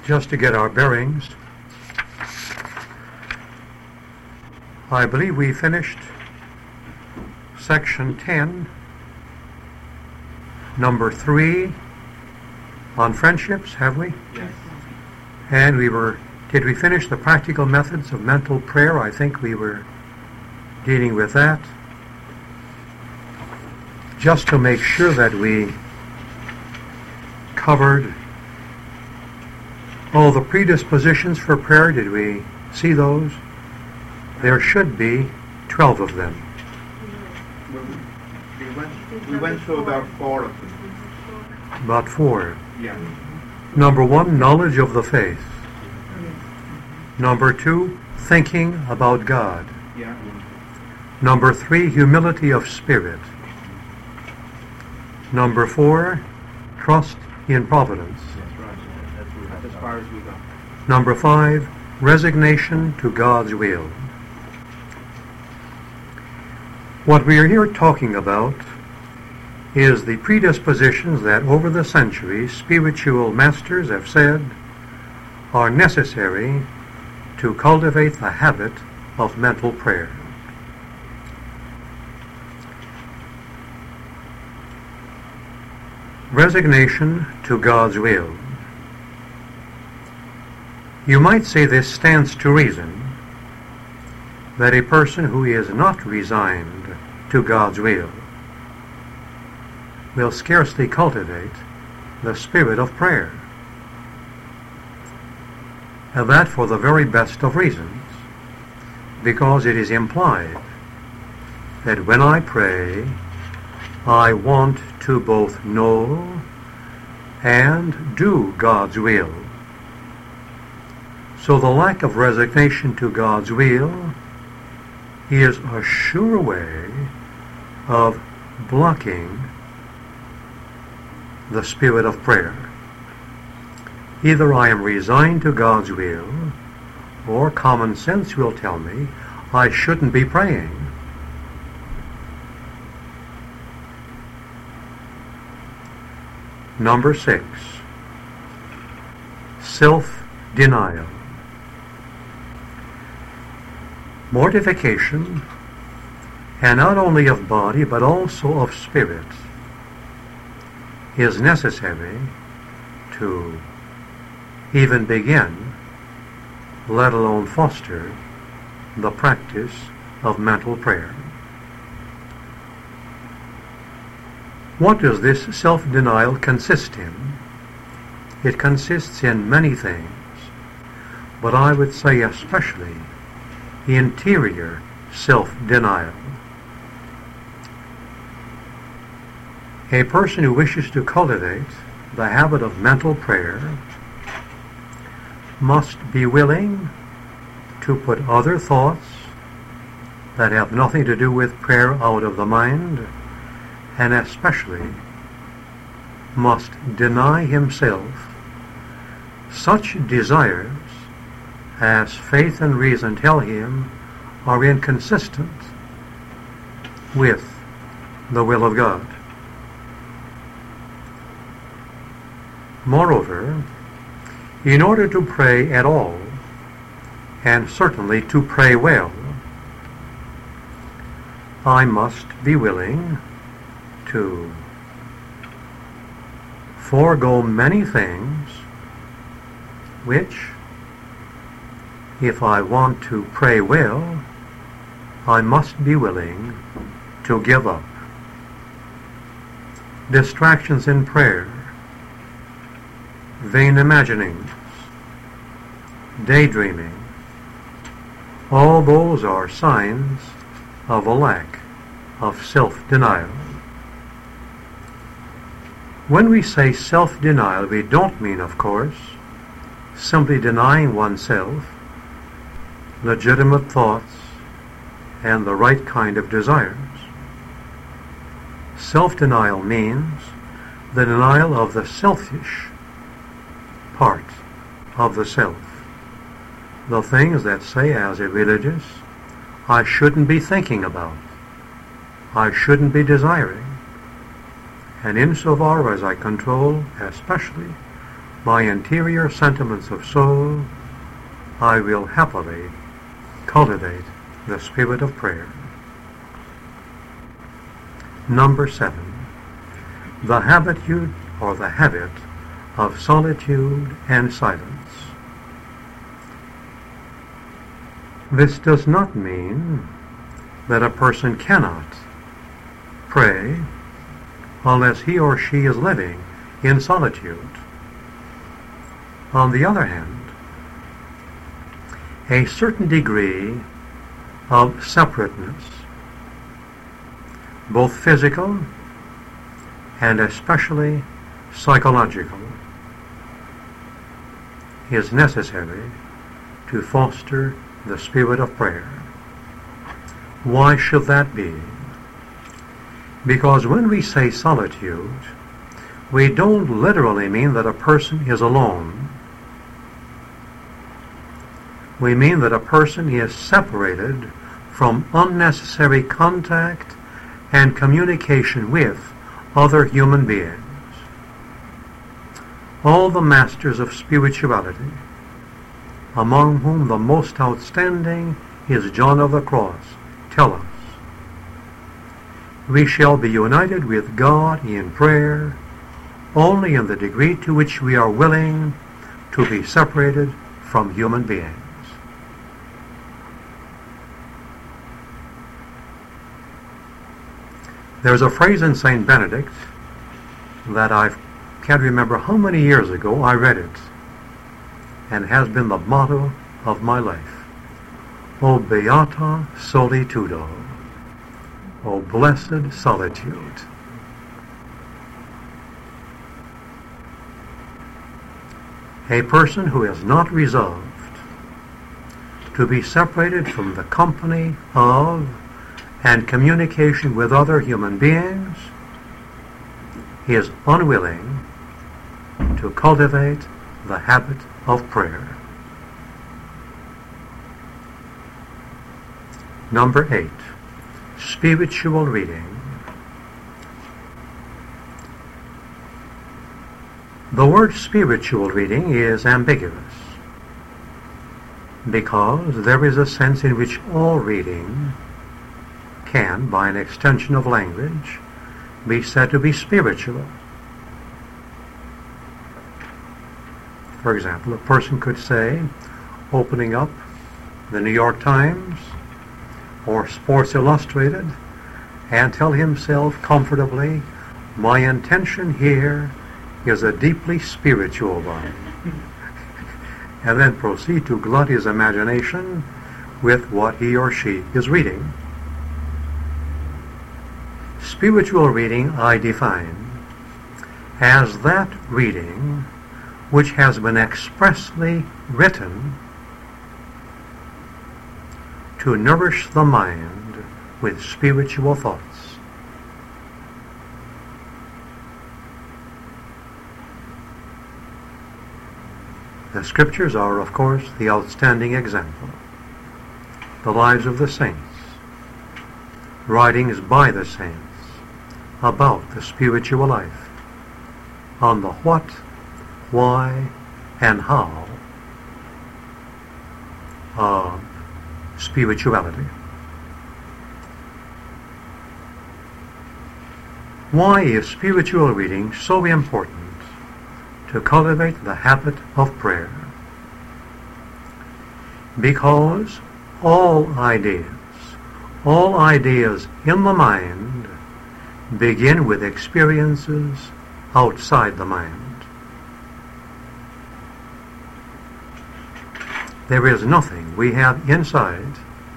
Just to get our bearings, I believe we finished section 10, number 3 on friendships, have we? Yes. And did we finish the practical methods of mental prayer? I think we were dealing with that. Just to make sure that we covered all the predispositions for prayer, did we see those? There should be 12 of them. We went through about 4 of them. About 4. Yeah. Number 1, knowledge of the faith. Number 2, thinking about God. Yeah. Number 3, humility of spirit. Number 4, trust in providence. That's right. That's as far as we got. Number 5, resignation to God's will. What we are here talking about is the predispositions that over the centuries spiritual masters have said are necessary to cultivate the habit of mental prayer. Resignation to God's will. You might say this stands to reason that a person who is not resigned to God's will scarcely cultivate the spirit of prayer. And that for the very best of reasons, because it is implied that when I pray, I want to both know and do God's will. So the lack of resignation to God's will is a sure way of blocking the spirit of prayer. Either I am resigned to God's will, or common sense will tell me I shouldn't be praying. Number 6, self-denial. Mortification, and not only of body but also of spirit, is necessary to even begin, let alone foster, the practice of mental prayer. What does this self-denial consist in? It consists in many things, but I would say especially interior self-denial. A person who wishes to cultivate the habit of mental prayer must be willing to put other thoughts that have nothing to do with prayer out of the mind, and especially must deny himself such desires as faith and reason tell him are inconsistent with the will of God. Moreover, in order to pray at all, and certainly to pray well, I must be willing to forego many things which, if I want to pray well, I must be willing to give up. Distractions in prayer, vain imaginings, daydreaming, all those are signs of a lack of self-denial. When we say self-denial, we don't mean, of course, simply denying oneself legitimate thoughts and the right kind of desires. Self-denial means the denial of the selfish part of the self. The things that say as a religious, I shouldn't be thinking about, I shouldn't be desiring. And insofar as I control, especially, my interior sentiments of soul, I will happily cultivate the spirit of prayer. Number 7, the habit of solitude and silence. This does not mean that a person cannot pray unless he or she is living in solitude. On the other hand, a certain degree of separateness, both physical and especially psychological, is necessary to foster the spirit of prayer. Why should that be? Because when we say solitude, we don't literally mean that a person is alone. We mean that a person is separated from unnecessary contact and communication with other human beings. All the masters of spirituality, among whom the most outstanding is John of the Cross, tell us, we shall be united with God in prayer only in the degree to which we are willing to be separated from human beings. There's a phrase in St. Benedict that I can't remember how many years ago I read it, and has been the motto of my life. O beata solitudo, O blessed solitude. A person who is not resolved to be separated from the company of and communication with other human beings is unwilling to cultivate the habit of prayer. Number 8, spiritual reading. The word spiritual reading is ambiguous because there is a sense in which all reading can, by an extension of language, be said to be spiritual. For example, a person could say, opening up the New York Times or Sports Illustrated, and tell himself comfortably, my intention here is a deeply spiritual one, and then proceed to glut his imagination with what he or she is reading. Spiritual reading I define as that reading which has been expressly written to nourish the mind with spiritual thoughts. The Scriptures are, of course, the outstanding example. The lives of the saints, writings by the saints about the spiritual life, on the what, why, and how of spirituality. Why is spiritual reading so important to cultivate the habit of prayer? Because all ideas in the mind begin with experiences outside the mind. There is nothing we have inside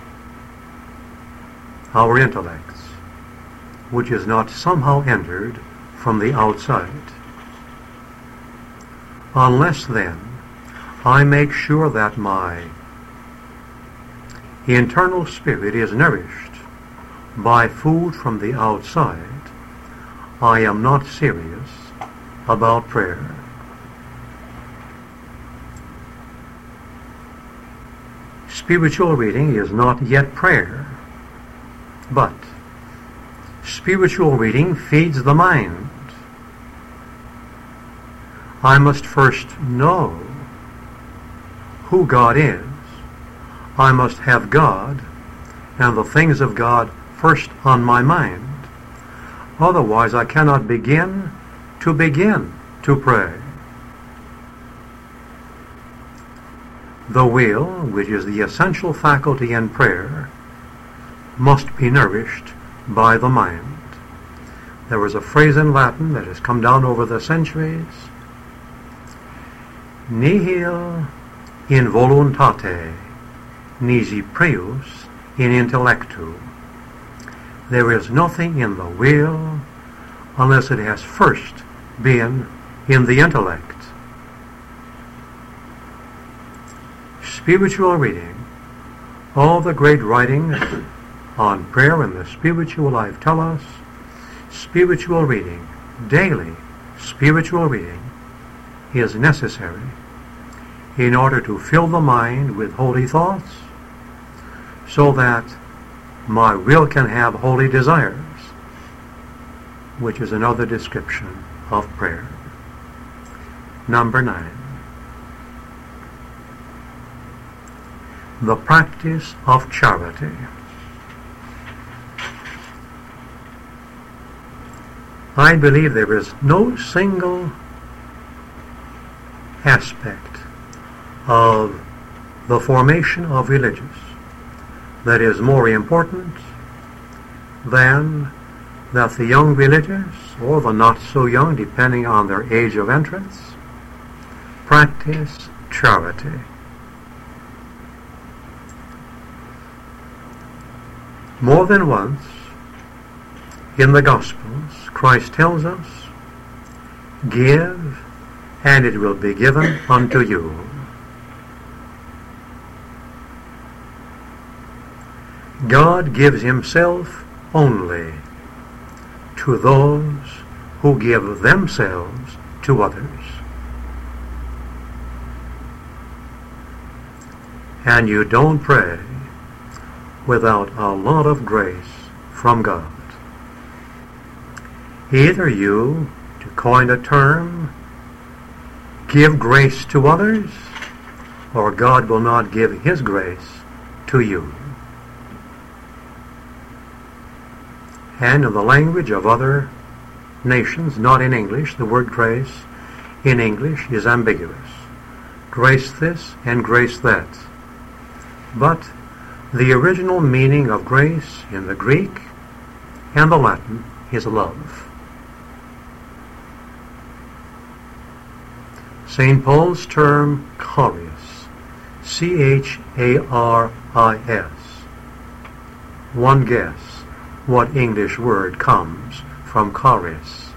our intellects which is not somehow entered from the outside. Unless then I make sure that my internal spirit is nourished by food from the outside, I am not serious about prayer. Spiritual reading is not yet prayer, but spiritual reading feeds the mind. I must first know who God is. I must have God and the things of God first on my mind. Otherwise, I cannot begin to pray. The will, which is the essential faculty in prayer, must be nourished by the mind. There was a phrase in Latin that has come down over the centuries: nihil in voluntate, nisi prius in intellectu. There is nothing in the will unless it has first been in the intellect. Spiritual reading. All the great writings on prayer in the spiritual life tell us spiritual reading, daily spiritual reading, is necessary in order to fill the mind with holy thoughts so that my will can have holy desires, which is another description of prayer. Number 9. The practice of charity. I believe there is no single aspect of the formation of religious that is more important than that the young religious, or the not so young, depending on their age of entrance, practice charity. More than once in the Gospels, Christ tells us, "Give, and it will be given unto you." God gives himself only to those who give themselves to others. And you don't pray without a lot of grace from God. Either you, to coin a term, give grace to others, or God will not give his grace to you. And in the language of other nations, not in English, the word grace in English is ambiguous. Grace this and grace that. But the original meaning of grace in the Greek and the Latin is love. St. Paul's term charis, C-H-A-R-I-S. One guess what English word comes from charis.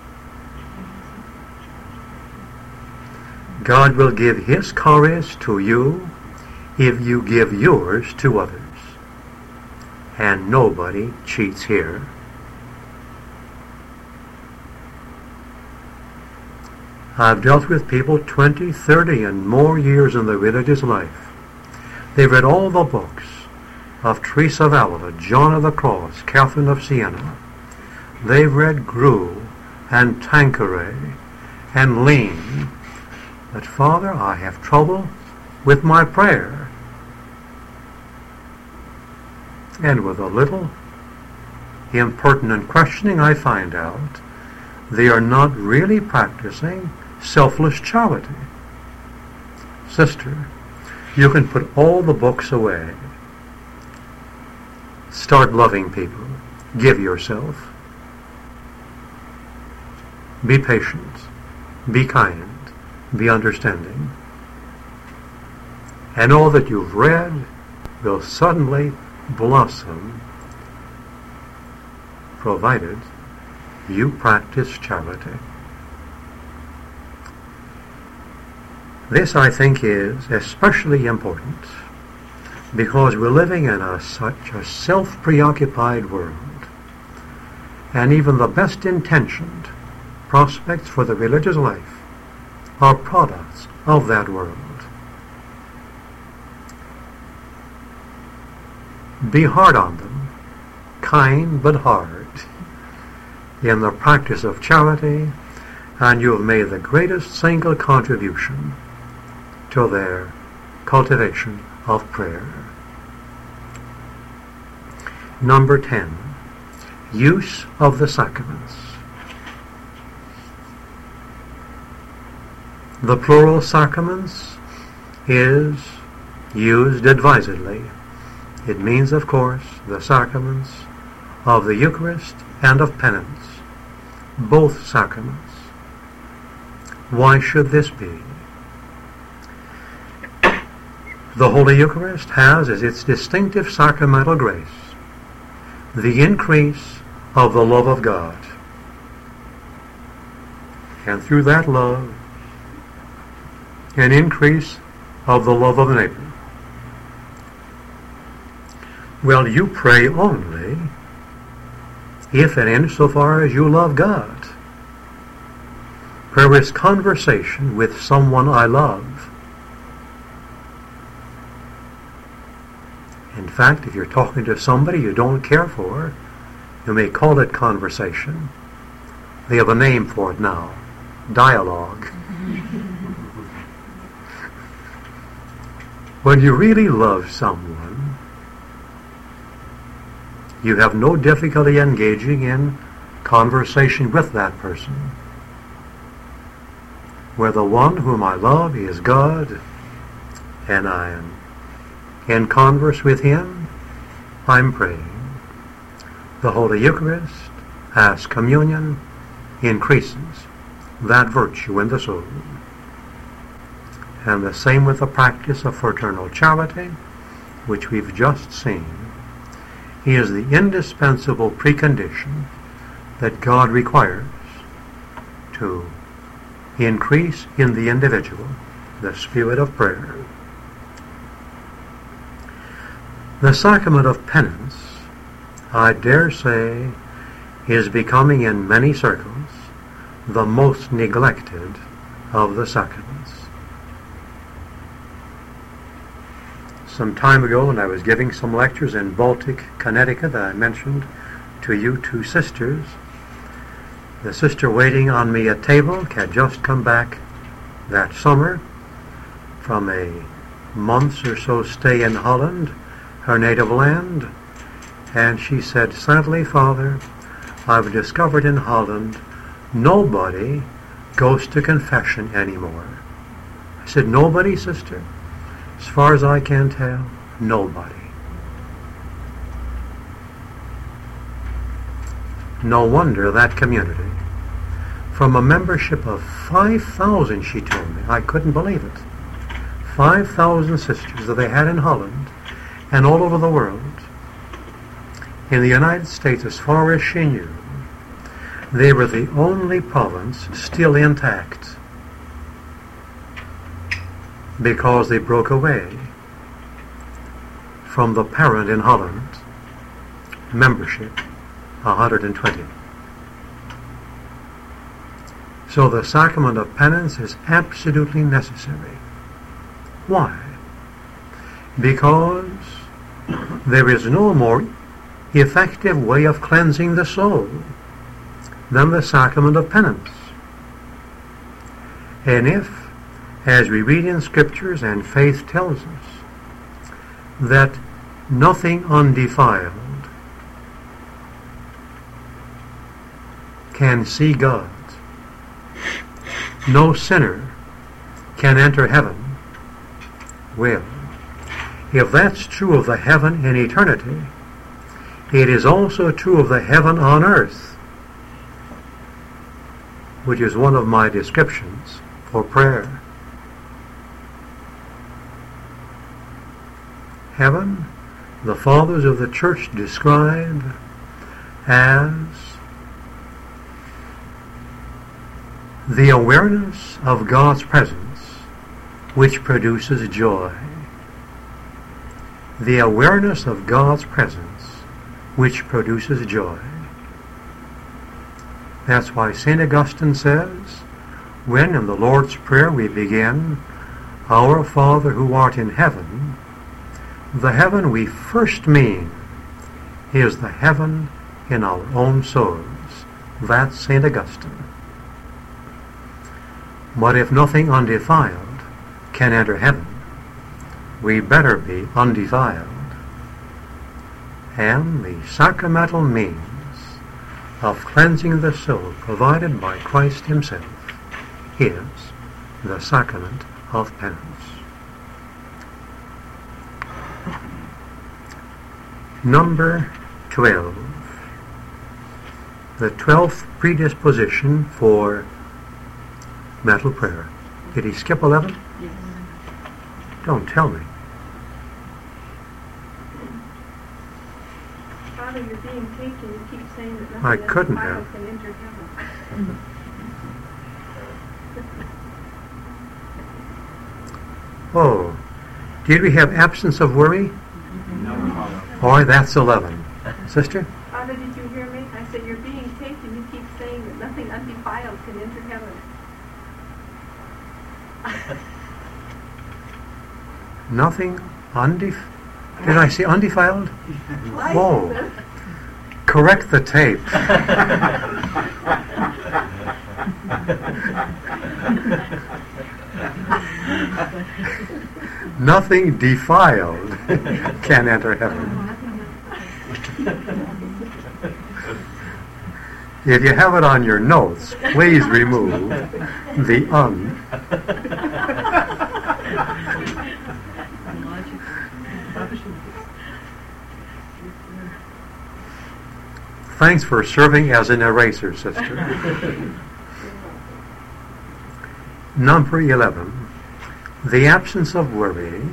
God will give his charis to you if you give yours to others. And nobody cheats here. I've dealt with people 20, 30, and more years in the religious life. They've read all the books of Teresa of Avila, John of the Cross, Catherine of Siena. They've read Grue and Tanqueray and Lean. But Father, I have trouble with my prayer. And with a little impertinent questioning, I find out they are not really practicing selfless charity. Sister, you can put all the books away. Start loving people. Give yourself. Be patient. Be kind. Be understanding. And all that you've read will suddenly blossom, provided you practice charity. This, I think, is especially important because we're living in such a self-preoccupied world, and even the best intentioned prospects for the religious life are products of that world. Be hard on them, kind but hard, in the practice of charity, and you have made the greatest single contribution to their cultivation of prayer. Number 10, use of the sacraments. The plural sacraments is used advisedly. It means, of course, the sacraments of the Eucharist and of penance, both sacraments. Why should this be? The Holy Eucharist has as its distinctive sacramental grace the increase of the love of God, and through that love, an increase of the love of the neighbor. Well, you pray only if and insofar as you love God. Prayer is conversation with someone I love. In fact, if you're talking to somebody you don't care for, you may call it conversation. They have a name for it now, dialogue. When you really love someone, you have no difficulty engaging in conversation with that person. Where the one whom I love is God, and I am in converse with Him, I'm praying. The Holy Eucharist, as communion, increases that virtue in the soul. And the same with the practice of fraternal charity, which we've just seen, is the indispensable precondition that God requires to increase in the individual the spirit of prayer. The sacrament of penance, I dare say, is becoming in many circles the most neglected of the sacraments. Some time ago, when I was giving some lectures in Baltic, Connecticut, I mentioned to you two sisters. The sister waiting on me at table had just come back that summer from a month's or so stay in Holland, her native land, and she said, "Sadly, Father, I've discovered in Holland nobody goes to confession anymore." I said, "Nobody, sister?" As far as I can tell, nobody. No wonder that community, from a membership of 5,000, she told me, I couldn't believe it, 5,000 sisters that they had in Holland and all over the world. In the United States, as far as she knew, they were the only province still intact, because they broke away from the parent in Holland membership, 120. So the sacrament of penance is absolutely necessary. Why? Because there is no more effective way of cleansing the soul than the sacrament of penance. And if, as we read in Scriptures and faith tells us, that nothing undefiled can see God, no sinner can enter heaven. Well, if that's true of the heaven in eternity, it is also true of the heaven on earth, which is one of my descriptions for prayer. Heaven, the fathers of the church describe as the awareness of God's presence, which produces joy. The awareness of God's presence, which produces joy. That's why St. Augustine says, when in the Lord's Prayer we begin, "Our Father who art in heaven," the heaven we first mean is the heaven in our own souls. That's St. Augustine. But if nothing undefiled can enter heaven, we better be undefiled. And the sacramental means of cleansing the soul provided by Christ himself is the sacrament of penance. Number 12. The 12th predisposition for mental prayer. Did he skip 11? Yes. Don't tell me. Father, you're being taken. You keep saying that nothing I couldn't undefiled have. can enter heaven. Oh, did we have absence of worry? No. Boy, that's 11. Sister? Father, did you hear me? I said you're being taken. You keep saying that nothing undefiled can enter heaven. Nothing Did I say undefiled? Whoa. Correct the tape. Nothing defiled can enter heaven. If you have it on your notes, please remove the un. Thanks for serving as an eraser, sister. Number 11. The absence of worry.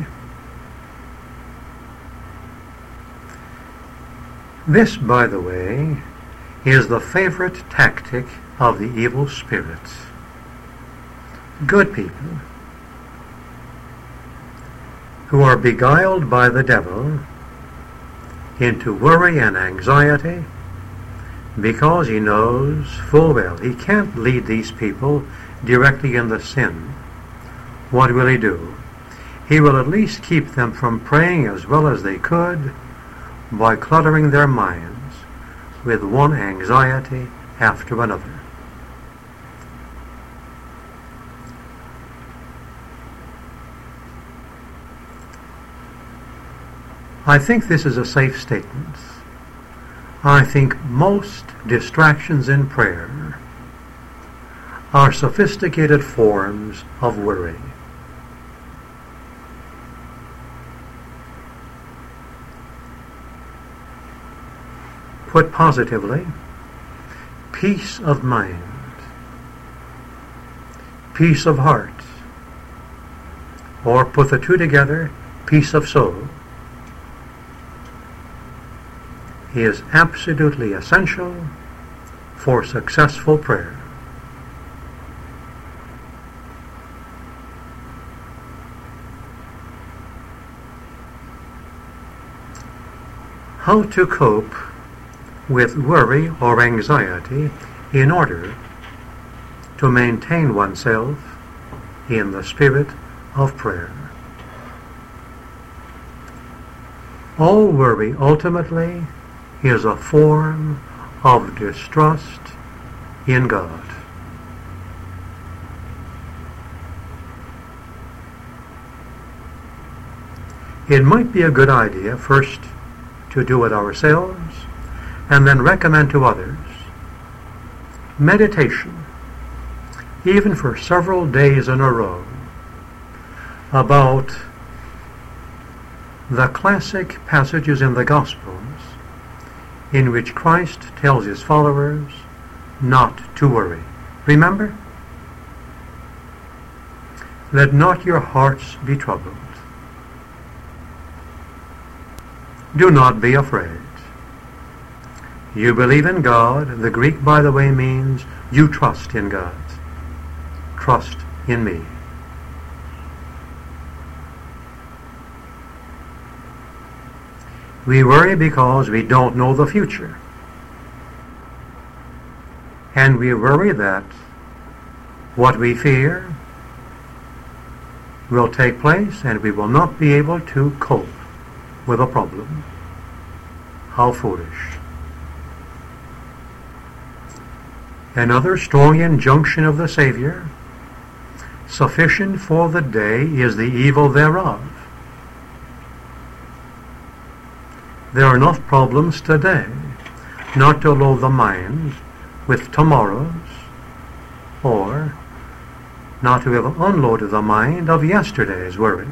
This, by the way, is the favorite tactic of the evil spirits. Good people who are beguiled by the devil into worry and anxiety because he knows full well he can't lead these people directly into sin. What will he do? He will at least keep them from praying as well as they could by cluttering their minds with one anxiety after another. I think this is a safe statement. I think most distractions in prayer are sophisticated forms of worry. Put positively, peace of mind, peace of heart, or put the two together, peace of soul, is absolutely essential for successful prayer. How to cope with worry or anxiety in order to maintain oneself in the spirit of prayer. All worry ultimately is a form of distrust in God. It might be a good idea first to do it ourselves and then recommend to others meditation, even for several days in a row, about the classic passages in the Gospels in which Christ tells his followers not to worry. Remember? Let not your hearts be troubled. Do not be afraid. You believe in God. The Greek, by the way, means you trust in God. Trust in me. We worry because we don't know the future. And we worry that what we fear will take place and we will not be able to cope with a problem. How foolish. Another strong injunction of the Savior Sufficient for the day is the evil thereof. There are enough problems today not to load the mind with tomorrow's, or not to have unloaded the mind of yesterday's worries.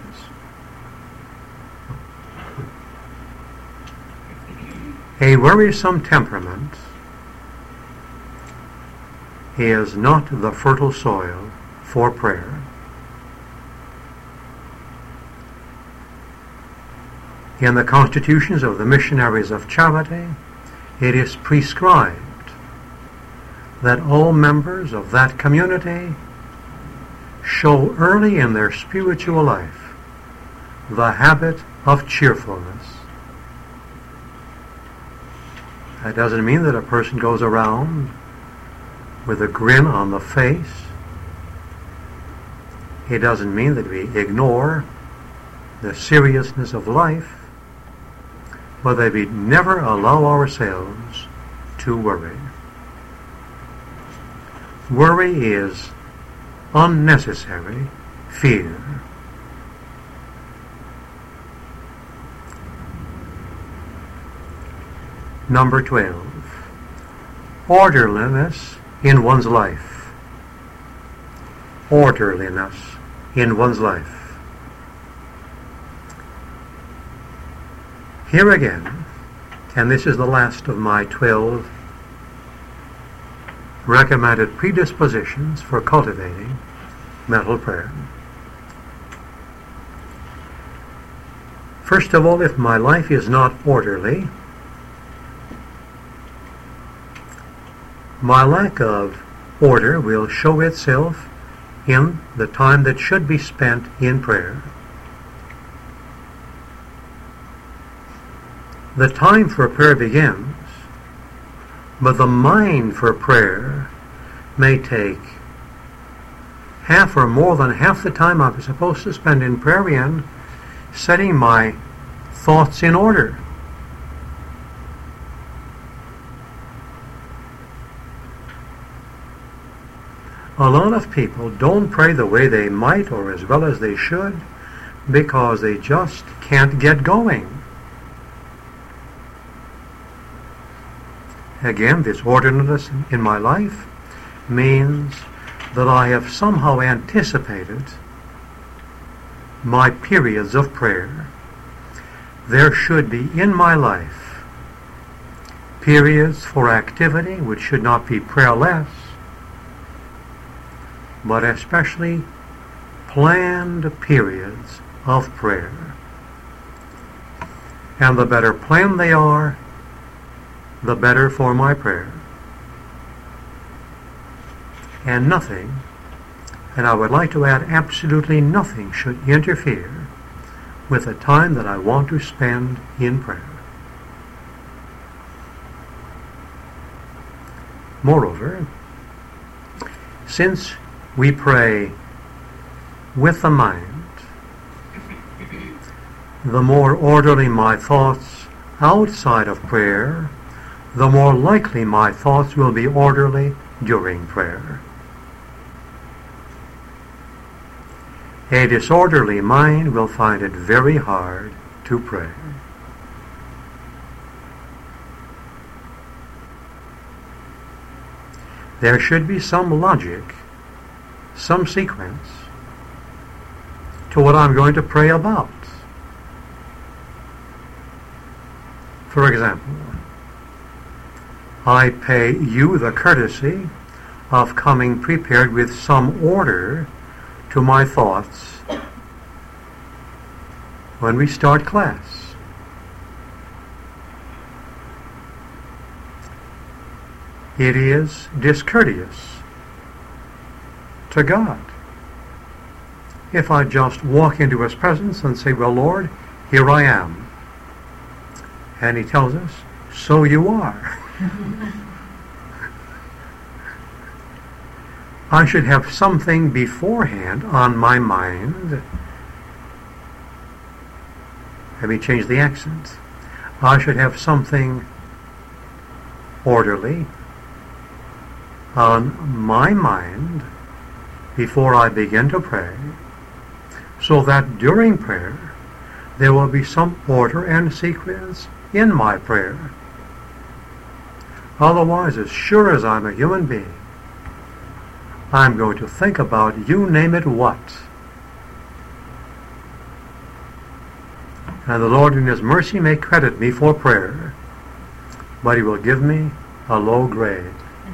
A worrisome temperament is not the fertile soil for prayer. In the constitutions of the missionaries of charity, it is prescribed that all members of that community show early in their spiritual life the habit of cheerfulness. That doesn't mean that a person goes around with a grin on the face. It doesn't mean that we ignore the seriousness of life, but that we never allow ourselves to worry. Worry is unnecessary fear. Number 12. Orderliness in one's life. Orderliness in one's life. Here again, and this is the last of my 12 recommended predispositions for cultivating mental prayer. First of all, if my life is not orderly, my lack of order will show itself in the time that should be spent in prayer. The time for prayer begins, but the mind for prayer may take half or more than half the time I'm supposed to spend in prayer in setting my thoughts in order. A lot of people don't pray the way they might or as well as they should because they just can't get going. Again, this orderliness in my life means that I have somehow anticipated my periods of prayer. There should be in my life periods for activity which should not be prayerless, but especially planned periods of prayer. And the better planned they are, the better for my prayer. And nothing, and I would like to add absolutely nothing, should interfere with the time that I want to spend in prayer. Moreover, since we pray with the mind, the more orderly my thoughts outside of prayer, the more likely my thoughts will be orderly during prayer. A disorderly mind will find it very hard to pray. There should be some logic, some sequence to what I'm going to pray about. For example, I pay you the courtesy of coming prepared with some order to my thoughts when we start class. It is discourteous to God if I just walk into His presence and say, well, Lord, here I am. And He tells us, so you are. I should have something beforehand on my mind. Let me change the accent. I should have something orderly on my mind before I begin to pray, so that during prayer there will be some order and sequence in my prayer. Otherwise, as sure as I'm a human being, I'm going to think about you name it what. And the Lord in His mercy may credit me for prayer, but He will give me a low grade.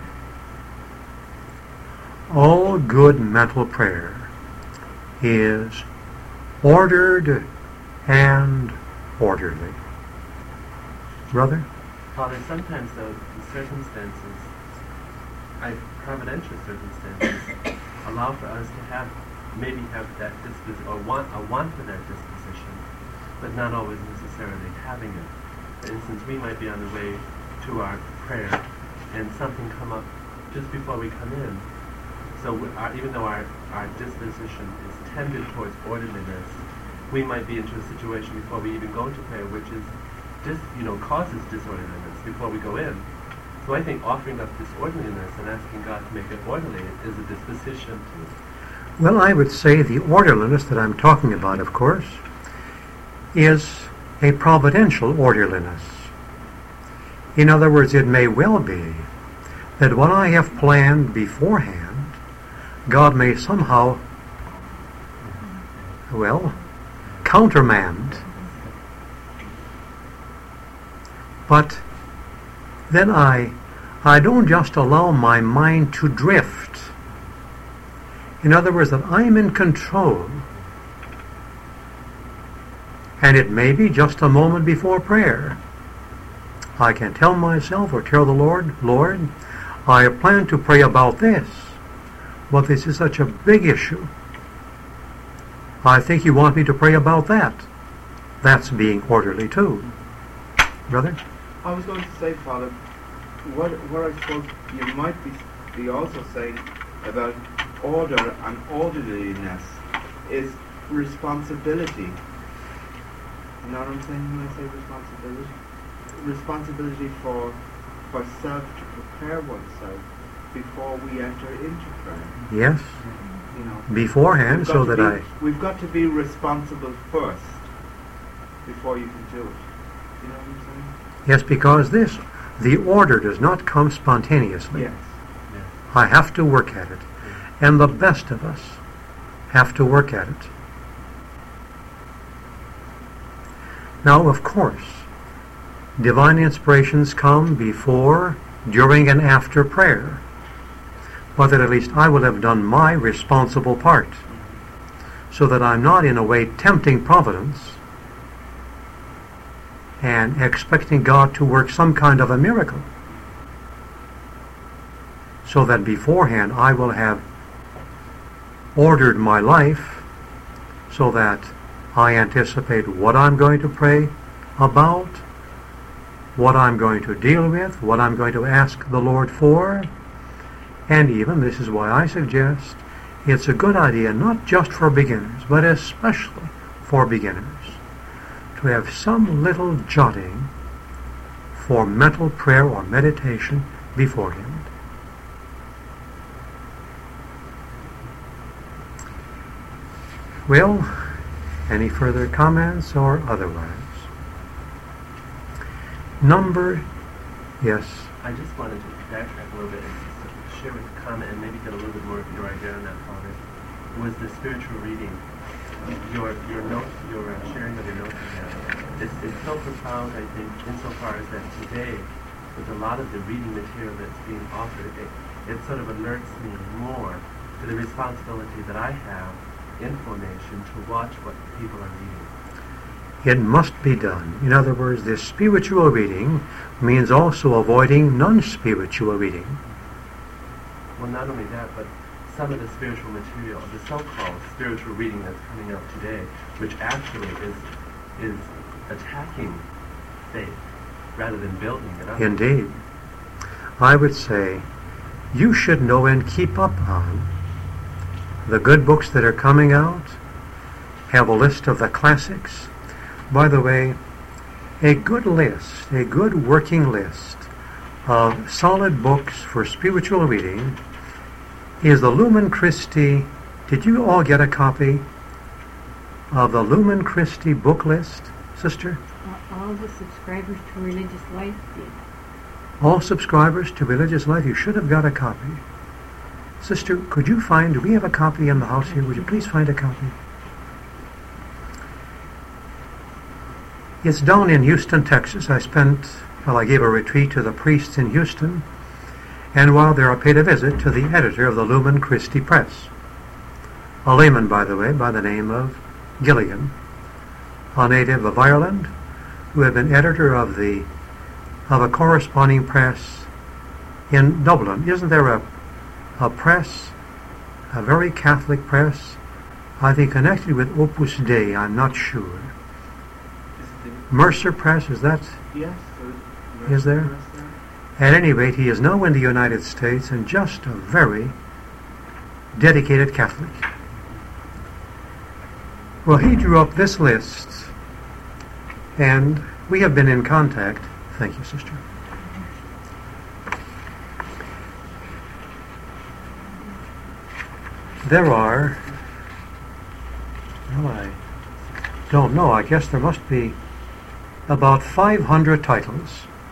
All good mental prayer is ordered and orderly. Brother? Father, sometimes though, the circumstances, providential circumstances, allow for us to maybe have that disposition, or a want for that disposition, but not always necessarily having it. For instance, we might be on the way to our prayer, and something come up just before we come in. So even though our disposition is tended towards orderliness, we might be into a situation before we even go into prayer, which is causes disorderliness before we go in. So I think offering up disorderliness and asking God to make it orderly is a disposition to. Well, I would say the orderliness that I'm talking about, of course, is a providential orderliness. In other words, it may well be that what I have planned beforehand, God may somehow, countermand. But then I don't just allow my mind to drift. In other words, that I'm in control. And it may be just a moment before prayer. I can tell myself or tell the Lord, Lord, I plan to pray about this, but this is such a big issue. I think you want me to pray about that. That's being orderly too. Brother? I was going to say, Father, what I suppose you might be also saying about order and orderliness is responsibility. You know what I'm saying when I say responsibility? Responsibility for self to prepare oneself before we enter into prayer. Yes. Beforehand, so that we've got to be responsible first before you can do it. You know what I'm saying? Yes, because the order does not come spontaneously. Yes. I have to work at it. And the best of us have to work at it. Now, of course, divine inspirations come before, during, and after prayer. But that at least I will have done my responsible part, so that I'm not in a way tempting providence and expecting God to work some kind of a miracle. So that beforehand I will have ordered my life so that I anticipate what I'm going to pray about, what I'm going to deal with, what I'm going to ask the Lord for. And even, this is why I suggest, it's a good idea not just for beginners, but especially for beginners, to have some little jotting for mental prayer or meditation beforehand. Well, any further comments or otherwise? Yes. I just wanted to backtrack a little bit and share with a comment and maybe get a little bit more of your idea on that, Father. Was the spiritual reading, your note, your sharing of your notes here. It's so profound, I think, insofar as that today, with a lot of the reading material that's being offered, it sort of alerts me more to the responsibility that I have in formation to watch what people are reading. It must be done. In other words, this spiritual reading means also avoiding non-spiritual reading. Well, not only that, but some of the spiritual material, the so-called spiritual reading that's coming out today, which actually is attacking faith rather than building it up. Indeed. I would say you should know and keep up on the good books that are coming out. Have a list of the classics. By the way, a good list, a good working list of solid books for spiritual reading is the Lumen Christi. Did you all get a copy of the Lumen Christi book list, sister? All the subscribers to Religious Life did. All subscribers to Religious Life, you should have got a copy. Sister, could you find, do we have a copy in the house here? Would you please find a copy? It's down in Houston, Texas. I gave a retreat to the priests in Houston, and while there I paid a visit to the editor of the Lumen Christi Press, a layman, by the way, by the name of Gilligan, a native of Ireland, who had been editor of a corresponding press in Dublin. Isn't there a press, a very Catholic press, I think connected with Opus Dei, I'm not sure. Mercer Press, is that? Yes. Is there? At any rate, he is now in the United States and just a very dedicated Catholic. Well, he drew up this list, and we have been in contact. Thank you, sister. There are, well, I don't know, I guess there must be about 500 titles.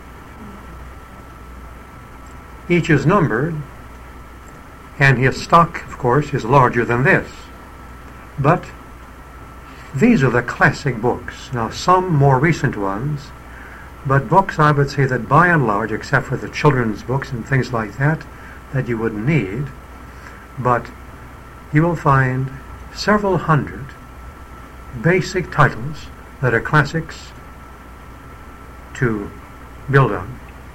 Each is numbered, and his stock, of course, is larger than this. But these are the classic books. Now, some more recent ones, but books I would say that by and large, except for the children's books and things like that you wouldn't need, but you will find several hundred basic titles that are classics to build on.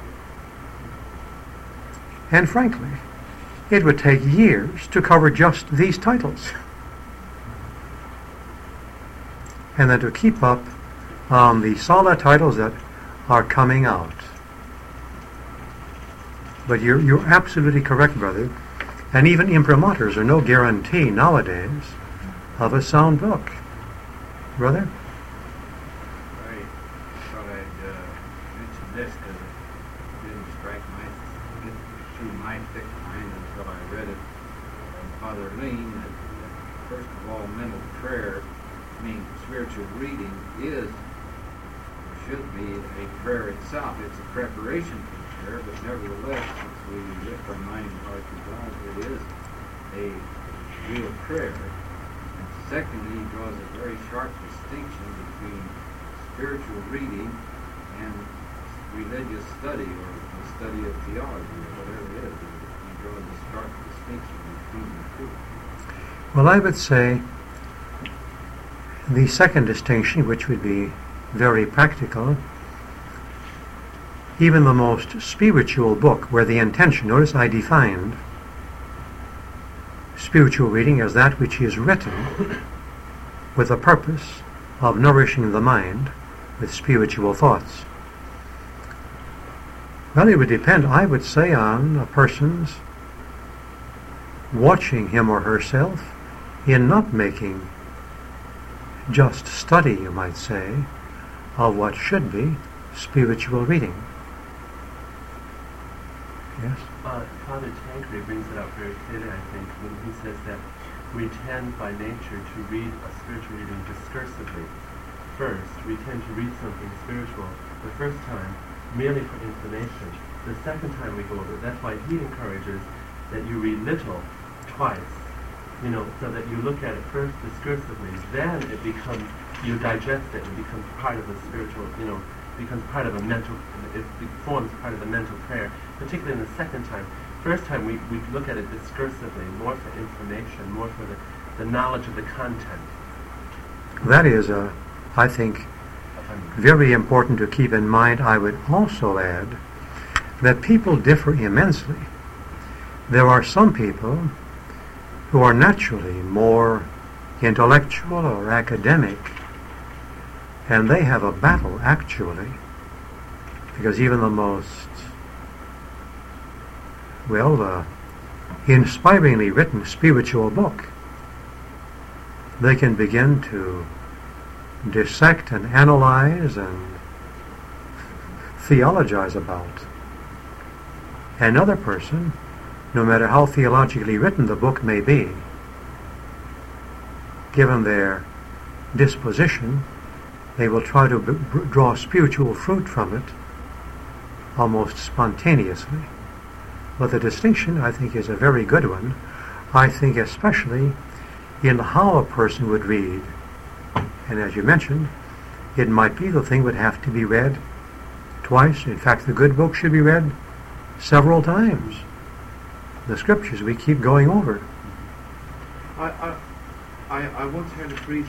And frankly, it would take years to cover just these titles. And then to keep up on the solid titles that are coming out. But you're absolutely correct, brother. And even imprimaturs are no guarantee nowadays of a sound book. Brother? I thought I'd mention this because it didn't strike through my thick mind until I read it from Father Lean that first of all, mental prayer, spiritual reading is, or should be, a prayer itself. It's a preparation for prayer, but nevertheless, since we lift our mind and heart to God, it is a real prayer. And secondly, he draws a very sharp distinction between spiritual reading and religious study, or the study of theology, or whatever it is. He draws a sharp distinction between the two. Well, I would say the second distinction, which would be very practical, even the most spiritual book where the intention, notice I defined spiritual reading as that which is written with the purpose of nourishing the mind with spiritual thoughts. Well, it would depend, I would say, on a person's watching him or herself in not making just study, you might say, of what should be spiritual reading. Yes? Father Tancred brings it out very clearly, I think, when he says that we tend by nature to read a spiritual reading discursively. First, we tend to read something spiritual the first time merely for information. The second time we go over it, that's why he encourages that you read little twice, so that you look at it first discursively, then it becomes, you digest it, and becomes part of a spiritual, becomes part of a mental, it forms part of the mental prayer, particularly in the second time. First time we look at it discursively, more for information, more for the knowledge of the content. That is, I think, very important to keep in mind. I would also add that people differ immensely. There are some people who are naturally more intellectual or academic, and they have a battle, actually, because even the most, inspiringly written spiritual book, they can begin to dissect and analyze and theologize about. Another person no matter how theologically written the book may be, given their disposition, they will try to draw spiritual fruit from it almost spontaneously. But the distinction, I think, is a very good one. I think especially in how a person would read. And as you mentioned, it might be the thing would have to be read twice. In fact, the good book should be read several times. The scriptures we keep going over. I once heard a priest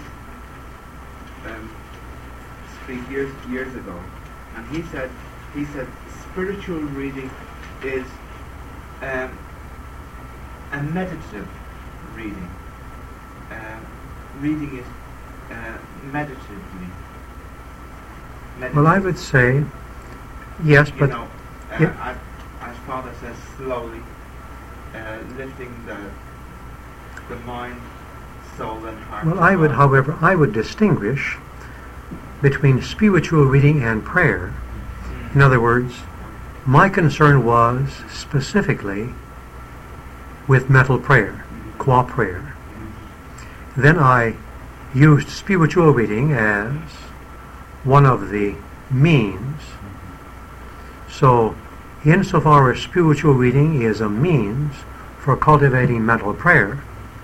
speak years ago, and he said spiritual reading is a meditative reading. Reading it meditatively. Well, I would say yes, but as Father says, slowly lifting the mind, soul, and heart. Well, I would, however, I would distinguish between spiritual reading and prayer. In other words, my concern was specifically with mental prayer, qua prayer. Then I used spiritual reading as one of the means. So, insofar as spiritual reading is a means for cultivating mental prayer,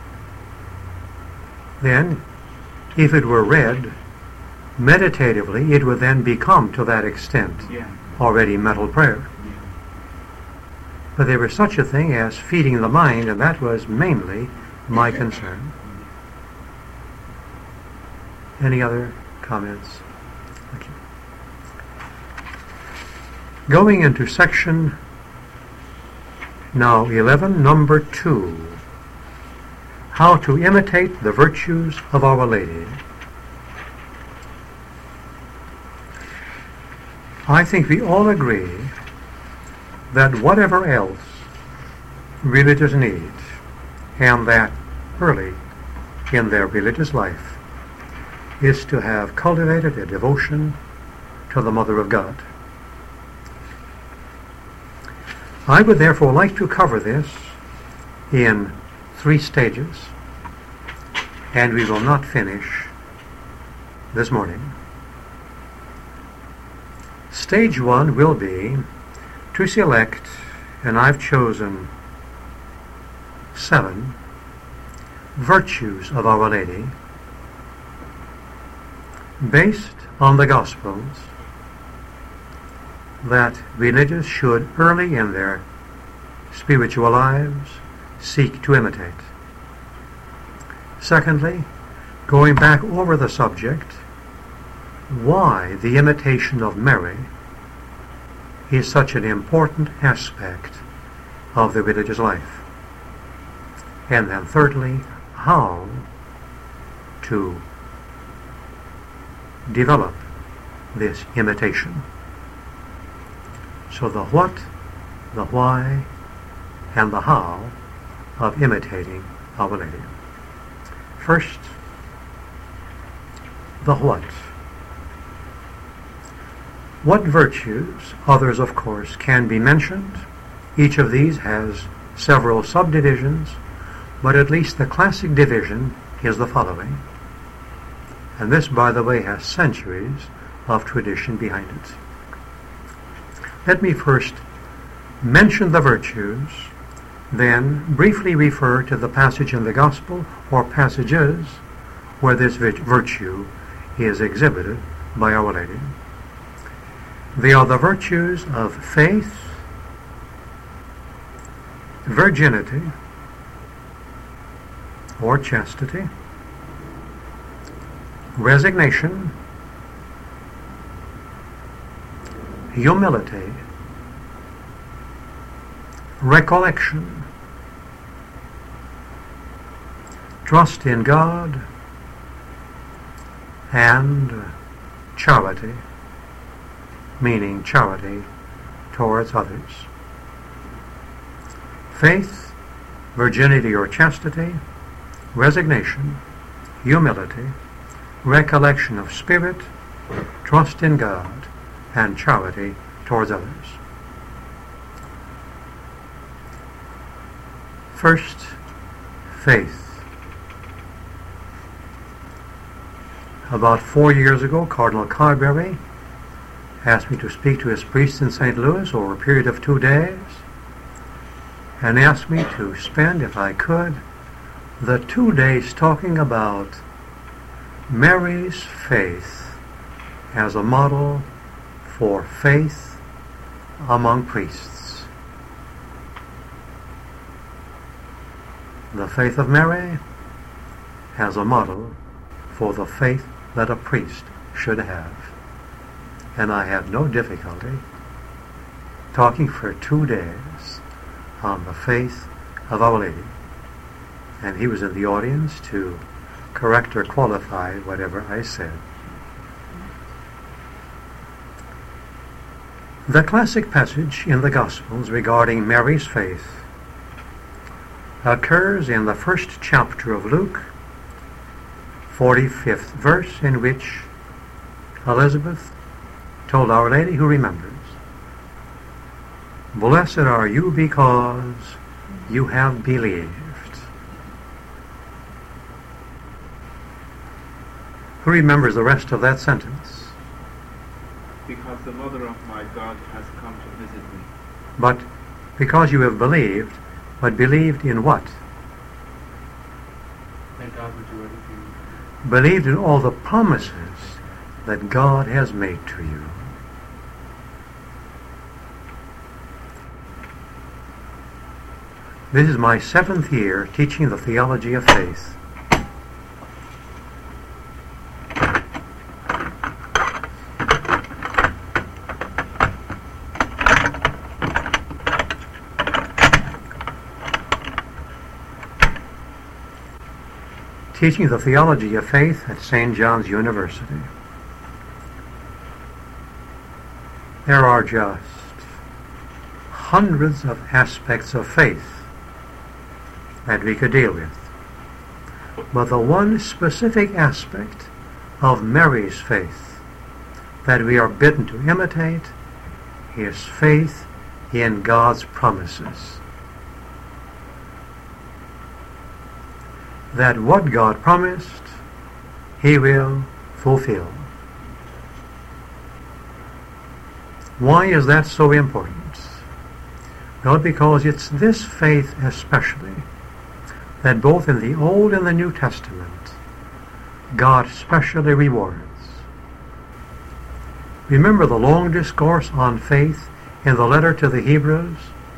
then if it were read meditatively, it would then become, to that extent, already mental prayer. But there was such a thing as feeding the mind, and that was mainly my concern. Any other comments? Thank you. Going into section now 11, number 2. How to imitate the virtues of Our Lady. I think we all agree that whatever else religious need, and that early in their religious life, is to have cultivated a devotion to the Mother of God. I would therefore like to cover this in 3 stages, and we will not finish this morning. Stage 1 will be to select, and I've chosen 7 virtues of Our Lady based on the Gospels that religious should early in their spiritual lives seek to imitate. Secondly, going back over the subject, why the imitation of Mary is such an important aspect of the religious life. And then thirdly, how to develop this imitation. So the what, the why, and the how of imitating Our Lady. First, the what. What virtues, others of course, can be mentioned? Each of these has several subdivisions, but at least the classic division is the following. And this, by the way, has centuries of tradition behind it. Let me first mention the virtues, then briefly refer to the passage in the Gospel or passages where this virtue is exhibited by Our Lady. They are the virtues of faith, virginity or chastity, resignation, humility, recollection, trust in God, and charity, meaning charity towards others. Faith, virginity or chastity, resignation, humility, recollection of spirit, trust in God, and charity towards others. First, faith. About 4 years ago, Cardinal Carberry asked me to speak to his priests in St. Louis over a period of 2 days, and asked me to spend, if I could, the 2 days talking about Mary's faith as a model for faith among priests. The faith of Mary as a model for the faith that a priest should have. And I had no difficulty talking for 2 days on the faith of Our Lady. And he was in the audience to correct or qualify whatever I said. The classic passage in the Gospels regarding Mary's faith occurs in the first chapter of Luke, 45th verse, in which Elizabeth told Our Lady, who remembers, "Blessed are you because you have believed." Who remembers the rest of that sentence? Because the mother of my God has come to visit me. But because you have believed, but believed in what? Thank God would do everything. Believed in all the promises that God has made to you. This is my 7th year teaching the theology of faith. Teaching the theology of faith at St. John's University. There are just hundreds of aspects of faith that we could deal with. But the one specific aspect of Mary's faith that we are bidden to imitate is faith in God's promises. That what God promised, He will fulfill. Why is that so important? Well, because it's this faith especially that both in the Old and the New Testament God specially rewards. Remember the long discourse on faith in the letter to the Hebrews,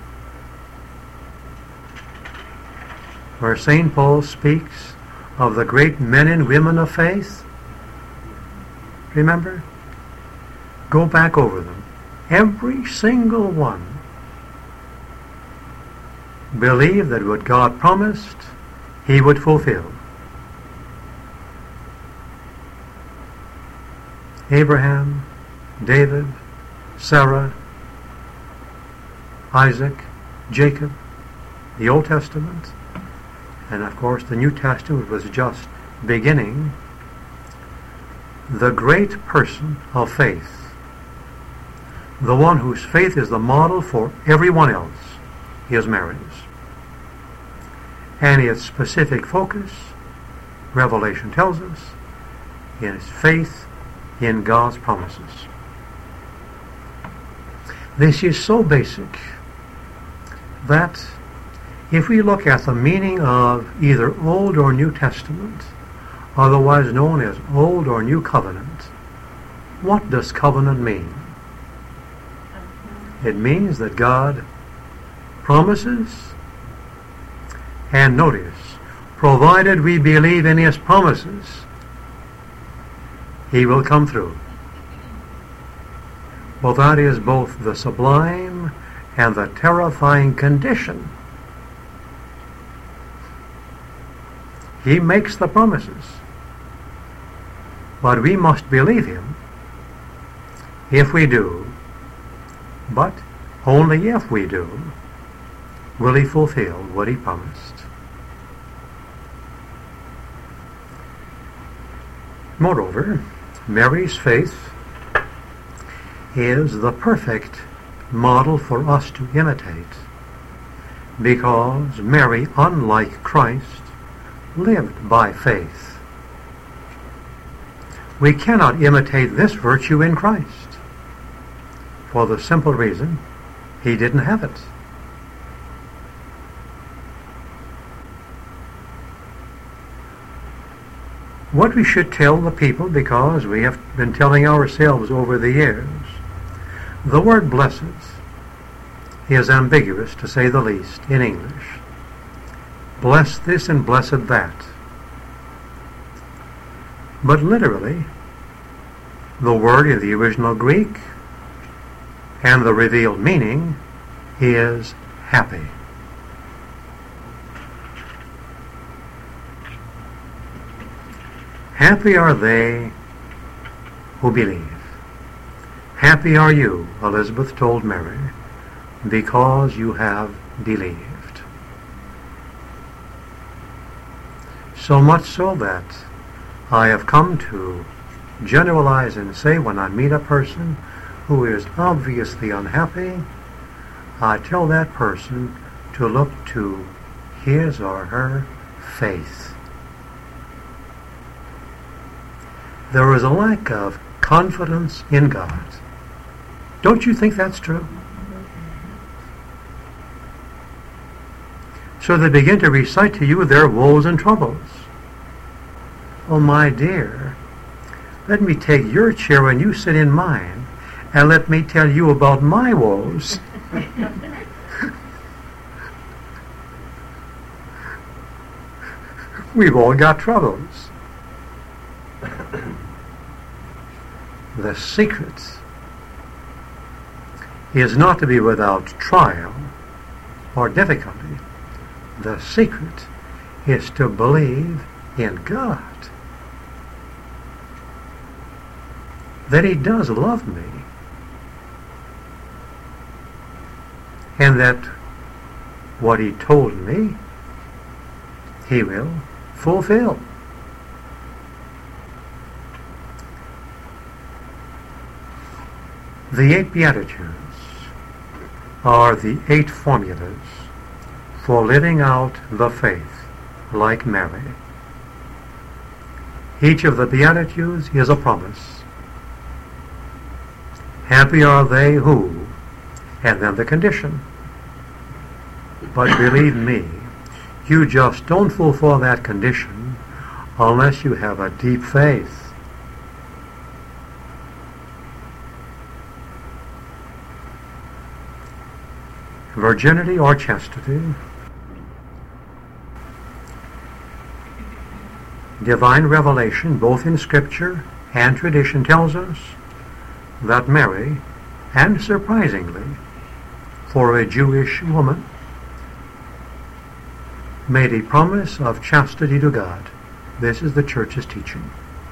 where St. Paul speaks of the great men and women of faith? Remember? Go back over them. Every single one believed that what God promised, He would fulfill. Abraham, David, Sarah, Isaac, Jacob, the Old Testament, and of course the New Testament was just beginning. The great person of faith, the one whose faith is the model for everyone else, is Mary's. And its specific focus, Revelation tells us, is faith in God's promises. This is so basic that if we look at the meaning of either Old or New Testament, otherwise known as Old or New Covenant, what does covenant mean? It means that God promises, and notice, provided we believe in His promises, He will come through. Well, that is both the sublime and the terrifying condition. He makes the promises, but we must believe Him. If we do, but only if we do, will He fulfill what He promised. Moreover, Mary's faith is the perfect model for us to imitate because Mary, unlike Christ, lived by faith. We cannot imitate this virtue in Christ for the simple reason he didn't have it. What we should tell the people, because we have been telling ourselves over the years, the word blessed is ambiguous, to say the least, in English. Bless this and blessed that. But literally, the word in the original Greek and the revealed meaning is happy. Happy are they who believe. Happy are you, Elizabeth told Mary, because you have believed. So much so that I have come to generalize and say, when I meet a person who is obviously unhappy, I tell that person to look to his or her faith. There is a lack of confidence in God. Don't you think that's true? So they begin to recite to you their woes and troubles. Oh, my dear, let me take your chair and you sit in mine, and let me tell you about my woes. We've all got troubles. The secret is not to be without trial or difficulty. The secret is to believe in God, that he does love me, and that what he told me he will fulfill. The 8 Beatitudes are the 8 formulas for living out the faith like Mary. Each of the Beatitudes is a promise. Happy are they who, and then the condition. But believe me, you just don't fulfill that condition unless you have a deep faith. Virginity or chastity. Divine revelation, both in Scripture and tradition, tells us that Mary, and surprisingly, for a Jewish woman, made a promise of chastity to God. This is the Church's teaching.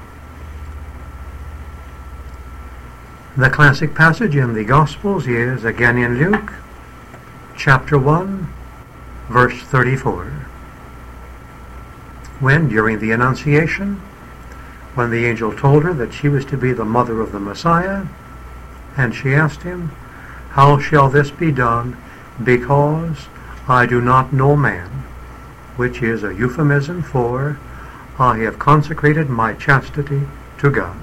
The classic passage in the Gospels is again in Luke, chapter 1, verse 34. When, during the Annunciation, when the angel told her that she was to be the mother of the Messiah, and she asked him, "How shall this be done, because I do not know man?" which is a euphemism for, I have consecrated my chastity to God.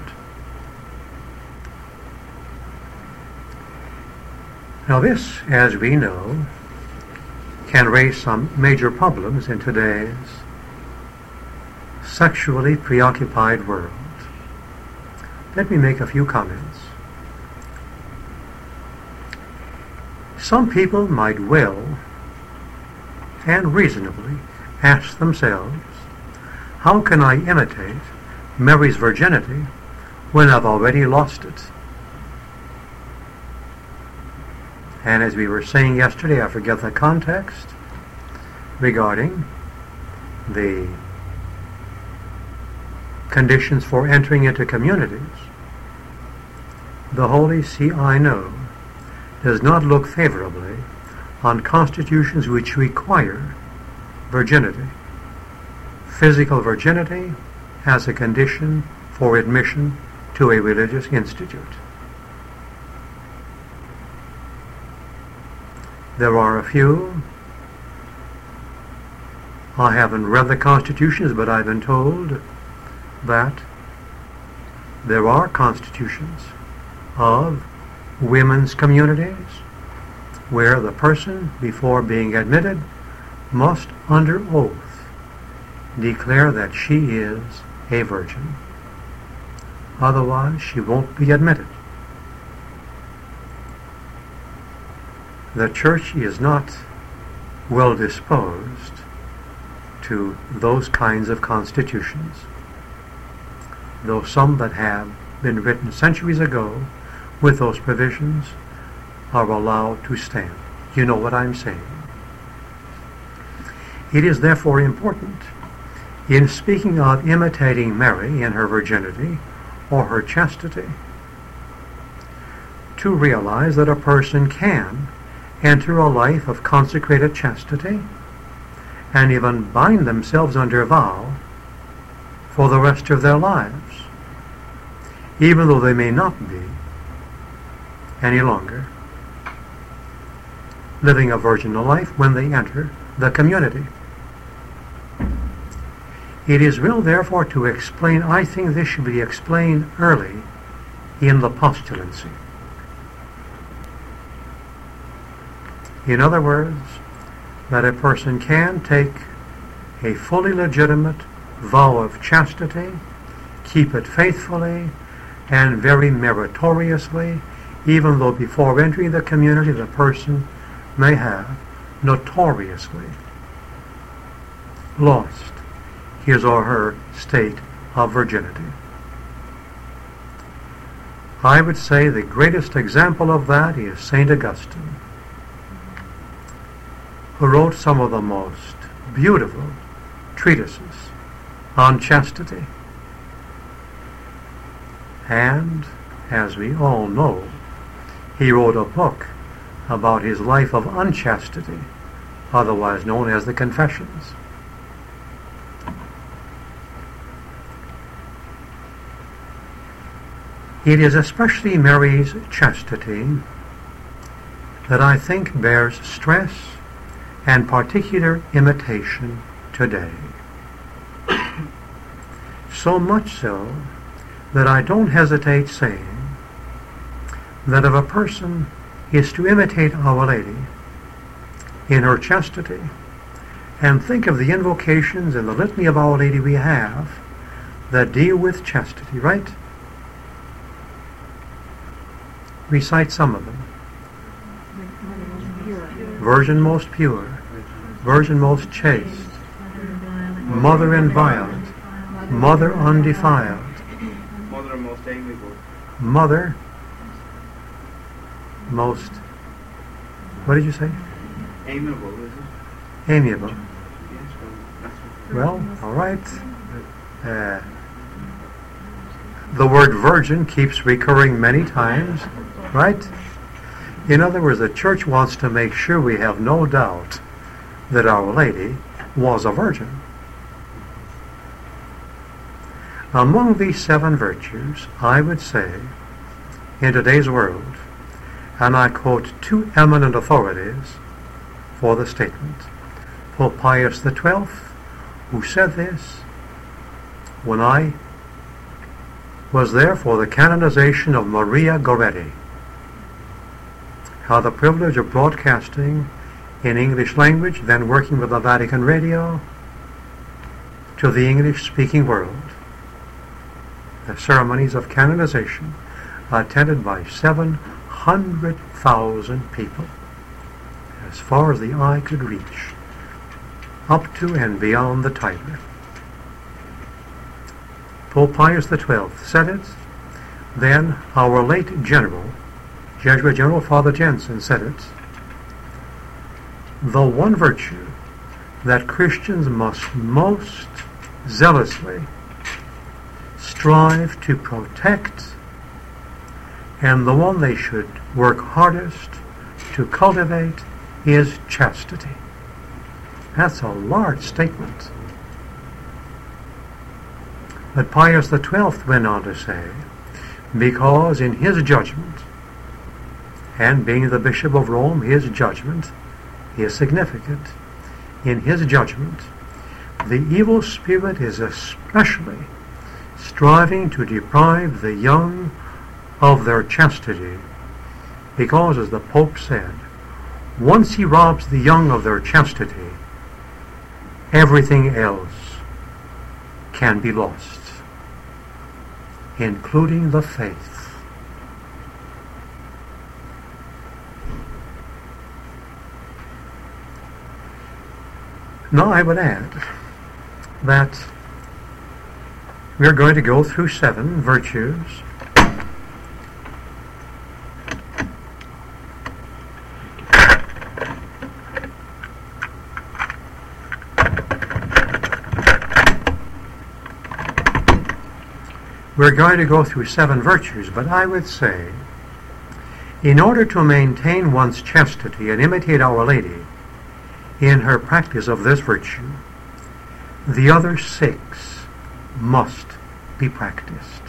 Now this, as we know, can raise some major problems in today's sexually preoccupied world. Let me make a few comments. Some people might well and reasonably ask themselves, how can I imitate Mary's virginity when I've already lost it? And as we were saying yesterday, I forget the context, regarding the conditions for entering into communities, the Holy See, I know, does not look favorably on constitutions which require virginity, physical virginity, as a condition for admission to a religious institute. There are a few I haven't read the constitutions, but I've been told that there are constitutions of women's communities where the person, before being admitted, must under oath declare that she is a virgin. Otherwise, she won't be admitted. The church is not well disposed to those kinds of constitutions, though some that have been written centuries ago with those provisions are allowed to stand. You know what I'm saying. It is therefore important, in speaking of imitating Mary in her virginity or her chastity, to realize that a person can enter a life of consecrated chastity and even bind themselves under vow for the rest of their lives, even though they may not be any longer living a virginal life when they enter the community. It is well, therefore, to explain, I think this should be explained early in the postulancy. In other words, that a person can take a fully legitimate vow of chastity, keep it faithfully and very meritoriously, even though before entering the community the person may have notoriously lost his or her state of virginity. I would say the greatest example of that is St. Augustine, who wrote some of the most beautiful treatises on chastity. And, as we all know, he wrote a book about his life of unchastity, otherwise known as the Confessions. It is especially Mary's chastity that I think bears stress and particular imitation today. So much so that I don't hesitate saying that if a person is to imitate Our Lady in her chastity, and think of the invocations in the litany of Our Lady we have that deal with chastity, right? Recite some of them. Virgin most pure, Virgin most chaste, Mother inviolate, Mother undefiled, Mother most amiable. Mother most, what did you say? Amiable, is it? Amiable. Yes, that's what. Well, all right. The word virgin keeps recurring many times, right? In other words, the church wants to make sure we have no doubt that Our Lady was a virgin. Among these 7 virtues, I would say, in today's world, and I quote 2 eminent authorities for the statement, Pope Pius XII, who said this when I was there for the canonization of Maria Goretti, had the privilege of broadcasting in English language, then working with the Vatican Radio, to the English-speaking world. The ceremonies of canonization attended by 700,000 people, as far as the eye could reach, up to and beyond the Tiber. Pope Pius XII said it. Then our late General, Jesuit General Father Jensen, said it. The one virtue that Christians must most zealously strive to protect, and the one they should work hardest to cultivate, is chastity. That's a large statement. But Pius XII went on to say, because in his judgment, and being the Bishop of Rome, his judgment is significant. In his judgment, the evil spirit is especially striving to deprive the young of their chastity, because, as the Pope said, once he robs the young of their chastity, everything else can be lost, including the faith. Now, I would add that we're going to go through 7 virtues. We're going to go through 7 virtues, but I would say, in order to maintain one's chastity and imitate Our Lady in her practice of this virtue, the other 6 must be practiced.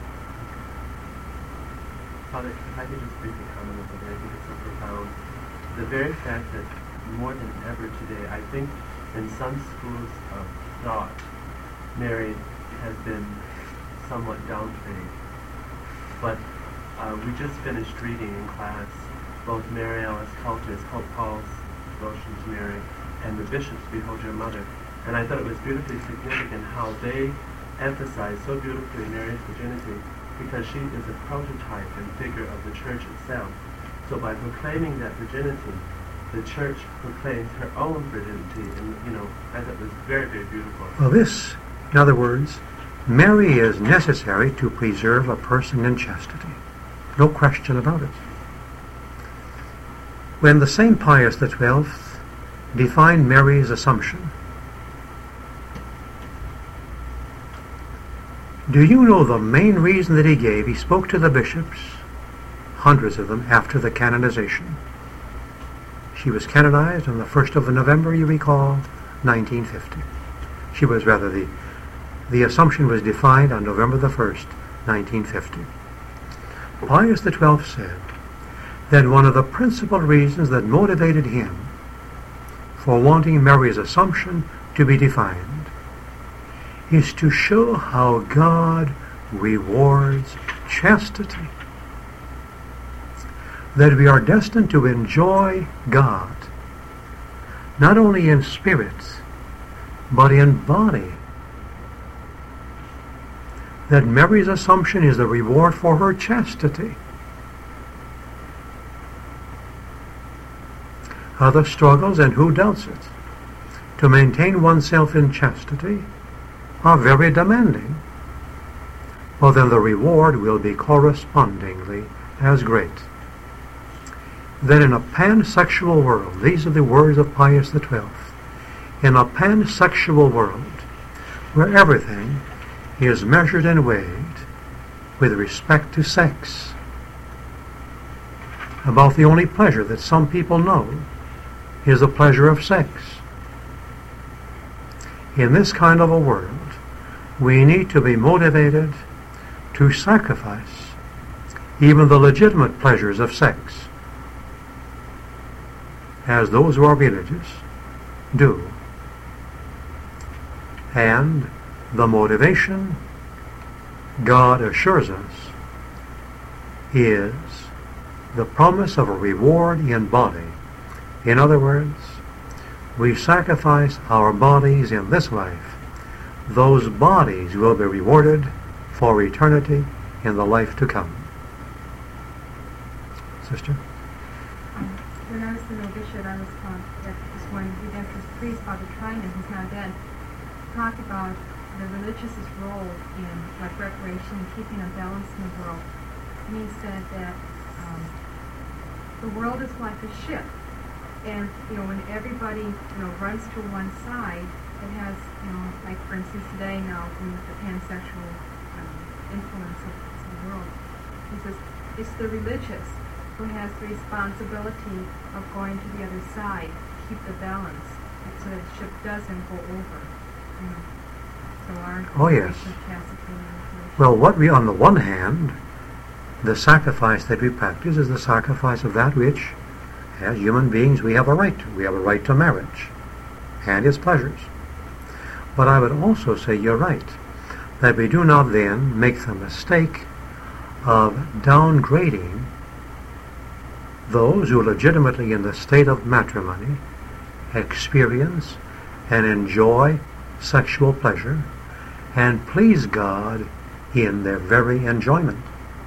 Father, if I could just briefly comment on something, I think it's so profound. The very fact that more than ever today, I think in some schools of thought, Mary has been somewhat downplayed. But we just finished reading in class both Mary Alice Coulter's Pope Paul's devotion to Mary and the Bishop's Behold Your Mother. And I thought it was beautifully significant how they emphasize so beautifully Mary's virginity, because she is a prototype and figure of the Church itself. So by proclaiming that virginity, the Church proclaims her own virginity, and I thought it was very, very beautiful. Well, this, in other words, Mary is necessary to preserve a person in chastity. No question about it. When the St. Pius XII defined Mary's Assumption, do you know the main reason that he gave? He spoke to the bishops, hundreds of them, after the canonization. She was canonized on the 1st of November, you recall, 1950. She was rather, the Assumption was defined on November the 1st, 1950. Pius XII said that one of the principal reasons that motivated him for wanting Mary's Assumption to be defined is to show how God rewards chastity. That we are destined to enjoy God, not only in spirit, but in body. That Mary's Assumption is the reward for her chastity. Other struggles, and who doubts it, to maintain oneself in chastity are very demanding. Well, then the reward will be correspondingly as great. Then in a pansexual world, these are the words of Pius XII, in a pansexual world where everything is measured and weighed with respect to sex, about the only pleasure that some people know is the pleasure of sex. In this kind of a world, we need to be motivated to sacrifice even the legitimate pleasures of sex, as those who are religious do. And the motivation, God assures us, is the promise of a reward in body. In other words, we sacrifice our bodies in this life. Those bodies will be rewarded for eternity in the life to come. Sister? When I was the novitiate, I was taught that this one Redemptorist priest, Father Trinan, who's now dead, talked about the religious's role in like reparation and keeping a balance in the world. And he said that the world is like a ship, and when everybody runs to one side, it has like for instance today now in the pansexual influence of the world. He says it's the religious who has the responsibility of going to the other side, keep the balance, so that the ship doesn't go over. So our yes. chastity and Well, what we, on the one hand, the sacrifice that we practice is the sacrifice of that which, as human beings, we have a right to. We have a right to marriage and its pleasures. But I would also say you're right, that we do not then make the mistake of downgrading those who legitimately in the state of matrimony experience and enjoy sexual pleasure and please God in their very enjoyment.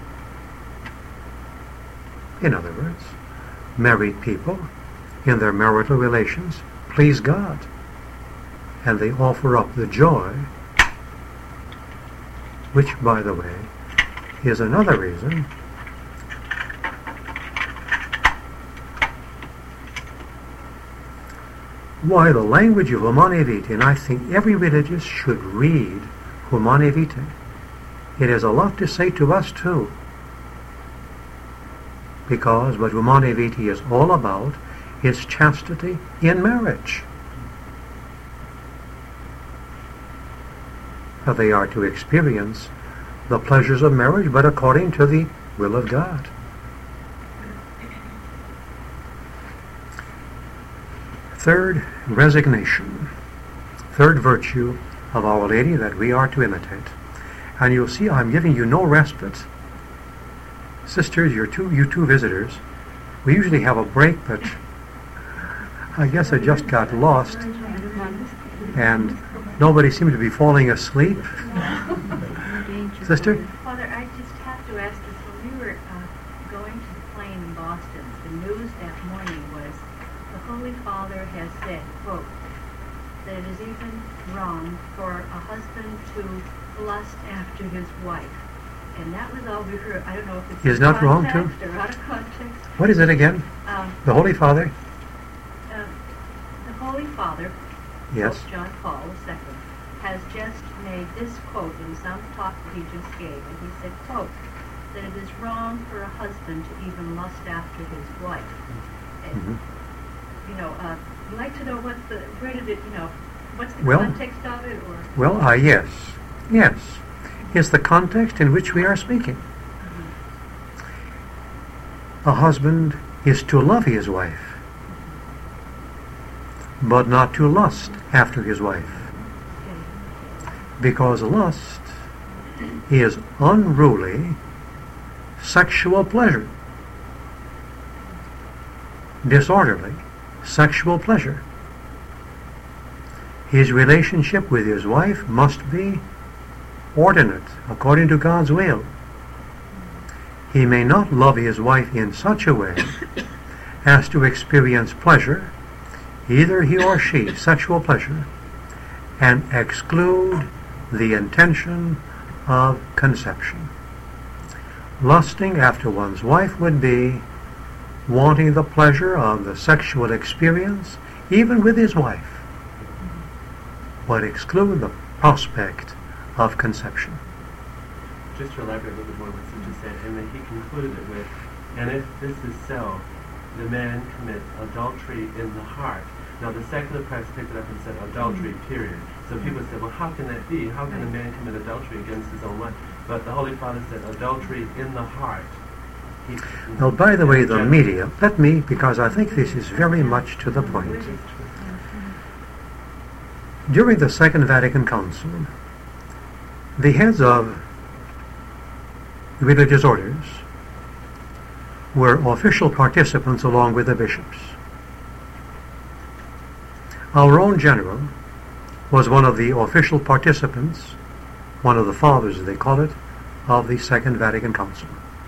In other words, married people in their marital relations please God, and they offer up the joy, which, by the way, is another reason why the language of Humanae Vitae, and I think every religious should read Humanae Vitae. It has a lot to say to us too, because what Humanae Vitae is all about is chastity in marriage. That they are to experience the pleasures of marriage, but according to the will of God. Third, resignation. Third virtue of Our Lady that we are to imitate. And you'll see I'm giving you no respite. Sisters, you two visitors, we usually have a break, but I guess I just got lost and nobody seemed to be falling asleep. Sister? Father, I just have to ask this. When we were going to the plane in Boston, the news that morning was the Holy Father has said, quote, that it is even wrong for a husband to lust after his wife. And that was all we heard. I don't know if it's is not wrong too. Or out of context. What is it again? The Holy Father? The Holy Father, yes, Pope John Paul II, has just made this quote in some talk that he just gave, and he said, quote, that it is wrong for a husband to even lust after his wife. And, you know, I'd like to know what's the context of it, or? Well, yes. Is the context in which we are speaking. A husband is to love his wife, but not to lust after his wife. Because lust is unruly sexual pleasure, disorderly sexual pleasure. His relationship with his wife must be ordinate, according to God's will. He may not love his wife in such a way as to experience pleasure, either he or she, sexual pleasure, and exclude the intention of conception. Lusting after one's wife would be wanting the pleasure of the sexual experience, even with his wife, but exclude the prospect of conception. Just to elaborate a little bit more on what Sister said, and then he concluded it with, and if this is so, the man commits adultery in the heart. Now the secular press picked it up and said adultery, period. So people said, well, how can that be? How can a man commit adultery against his own wife? But the Holy Father said adultery in the heart. Now, by the way, the media, let me, because I think this is very much to the point. During the Second Vatican Council, the heads of religious orders were official participants along with the bishops. Our own general was one of the official participants, one of the fathers, as they call it, of the Second Vatican Council.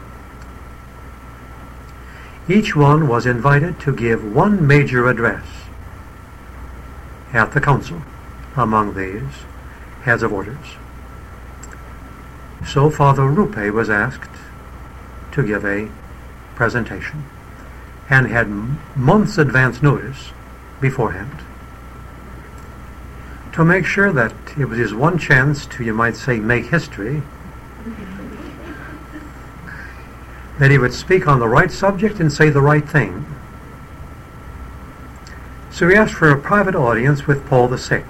Each one was invited to give one major address at the council among these heads of orders. So Father Rupe was asked to give a presentation and had months advance notice beforehand to make sure that it was his one chance to, you might say, make history, that he would speak on the right subject and say the right thing. So he asked for a private audience with Paul VI.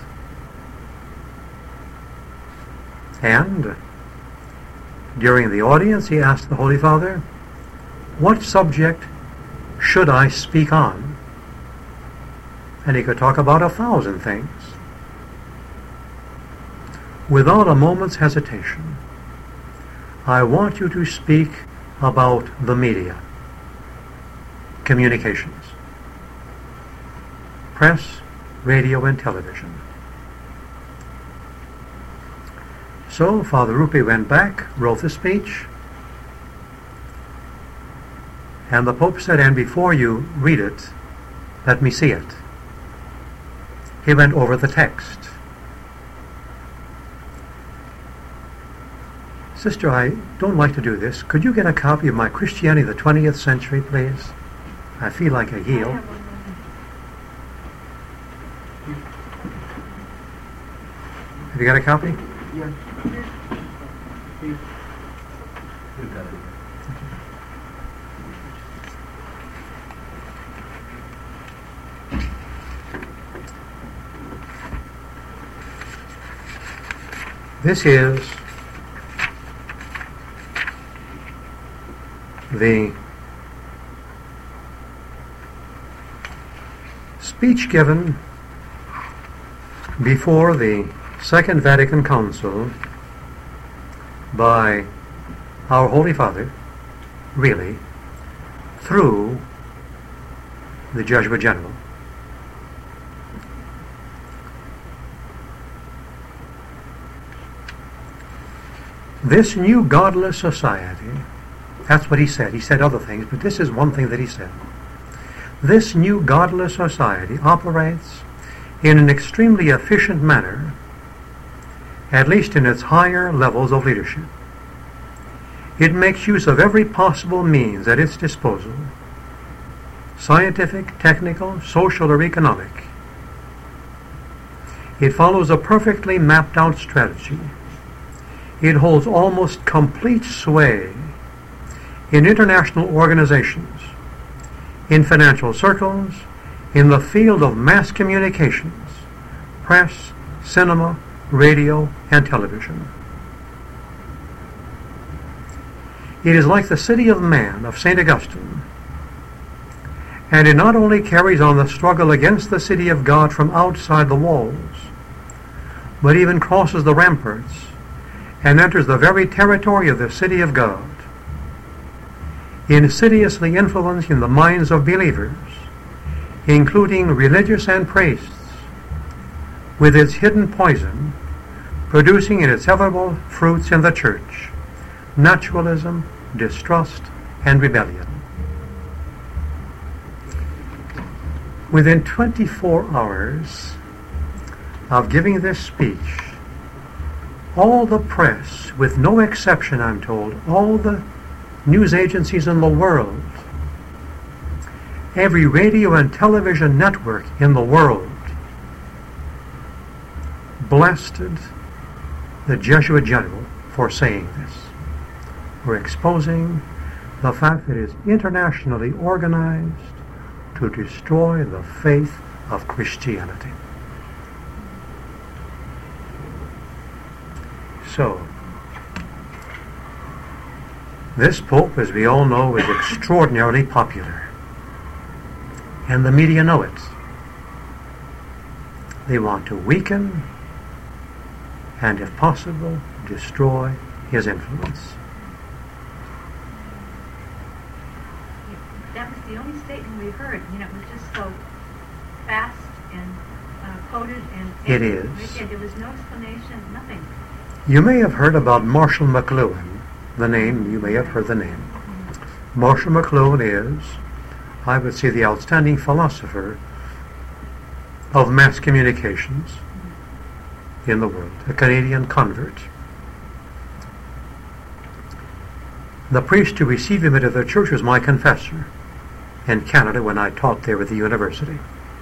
And during the audience he asked the Holy Father, what subject should I speak on? And he could talk about 1,000 things. without a moment's hesitation, I want you to speak about the media, communications, press, radio, and television. So Father Rupi went back, wrote the speech, and the Pope said, and before you read it, let me see it. He went over the text. Sister, I don't like to do this. Could you get a copy of my Christianity of the 20th Century, please? I feel like a heel. Have you got a copy? Yeah. We've got it. This is the speech given before the Second Vatican Council by our Holy Father, really, through the Jesuit General. This new godless society, that's what he said. He said other things, but this is one thing that he said. This new godless society operates in an extremely efficient manner, at least in its higher levels of leadership. It makes use of every possible means at its disposal, scientific, technical, social, or economic. It follows a perfectly mapped out strategy. It holds almost complete sway in international organizations, in financial circles, in the field of mass communications, press, cinema, radio, and television. It is like the city of man of St. Augustine, and it not only carries on the struggle against the city of God from outside the walls, but even crosses the ramparts and enters the very territory of the city of God, insidiously influencing the minds of believers, including religious and priests, with its hidden poison, producing its inevitable fruits in the church, naturalism, distrust, and rebellion. Within 24 hours of giving this speech, all the press, with no exception, I'm told, all the news agencies in the world, every radio and television network in the world, blasted the Jesuit General for saying this. We're exposing the fact that it is internationally organized to destroy the faith of Christianity. So, this Pope, as we all know, is extraordinarily popular. And the media know it. They want to weaken and, if possible, destroy his influence. That was the only statement we heard. You know, it was just so fast and coded and It is. And there was no explanation, nothing. You may have heard about Marshall McLuhan. The name, you may have heard the name. Marshall McLuhan is, I would say, the outstanding philosopher of mass communications in the world, a Canadian convert. The priest who received him into the church was my confessor in Canada when I taught there at the university.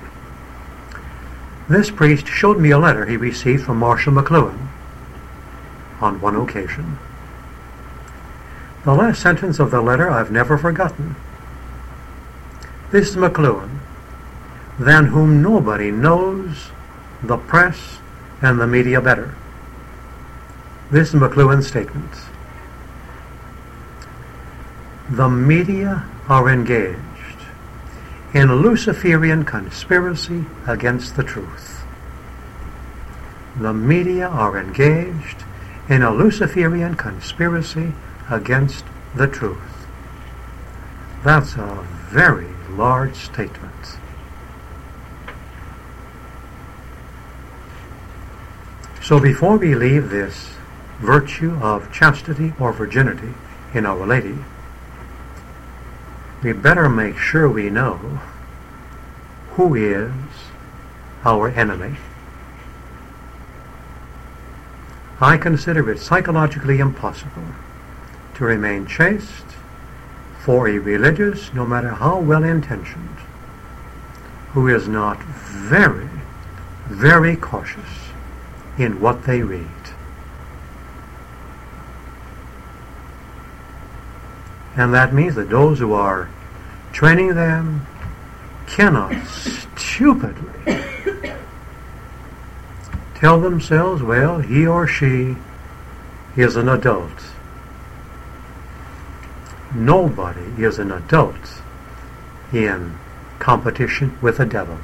This priest showed me a letter he received from Marshall McLuhan on one occasion. The last sentence of the letter I've never forgotten. This is McLuhan, than whom nobody knows the press and the media better. This is McLuhan's statement. The media are engaged in Luciferian conspiracy against the truth. the media are engaged in a Luciferian conspiracy against the truth. That's a very large statement. So before we leave this virtue of chastity or virginity in Our Lady, we better make sure we know who is our enemy. I consider it psychologically impossible to remain chaste for a religious, no matter how well-intentioned, who is not very, very cautious in what they read. And that means that those who are training them cannot stupidly tell themselves, well, he or she is an adult. Nobody is an adult in competition with the devil,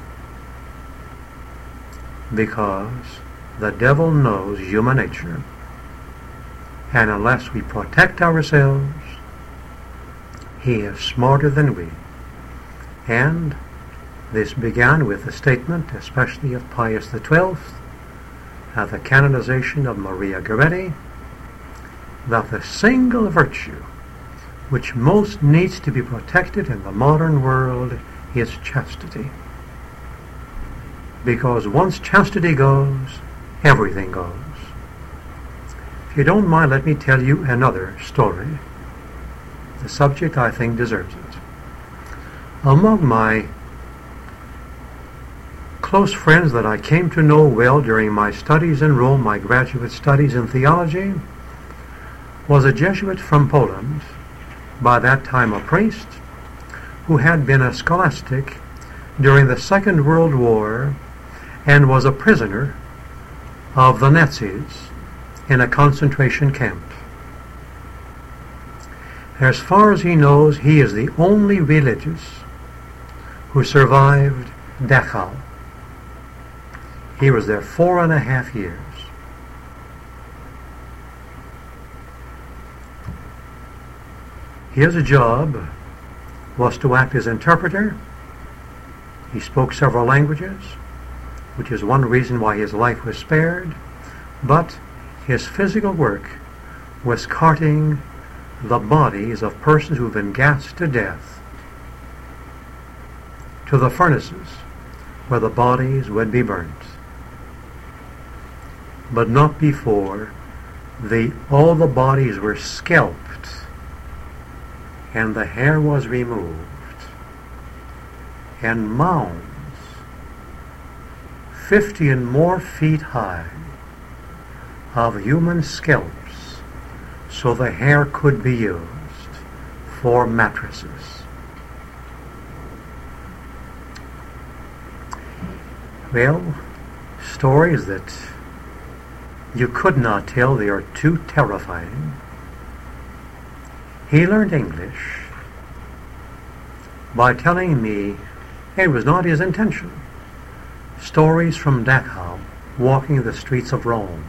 because the devil knows human nature, and unless we protect ourselves, he is smarter than we. And this began with the statement, especially of Pius XII, at the canonization of Maria Goretti, that the single virtue which most needs to be protected in the modern world is chastity. Because once chastity goes, everything goes. If you don't mind, let me tell you another story. The subject, I think, deserves it. Among my close friends that I came to know well during my studies in Rome, my graduate studies in theology, was a Jesuit from Poland, by that time a priest, who had been a scholastic during the Second World War and was a prisoner of the Nazis in a concentration camp. As far as he knows, he is the only religious who survived Dachau. He was there 4.5 years. His job was to act as interpreter. He spoke several languages, which is one reason why his life was spared. But his physical work was carting the bodies of persons who've been gassed to death to the furnaces where the bodies would be burnt. But not before all the bodies were scalped and the hair was removed, and mounds 50 and more feet high of human scalps, so the hair could be used for mattresses. Well, stories that you could not tell, they are too terrifying. He learned English by telling me, it was not his intention, stories from Dachau, walking the streets of Rome.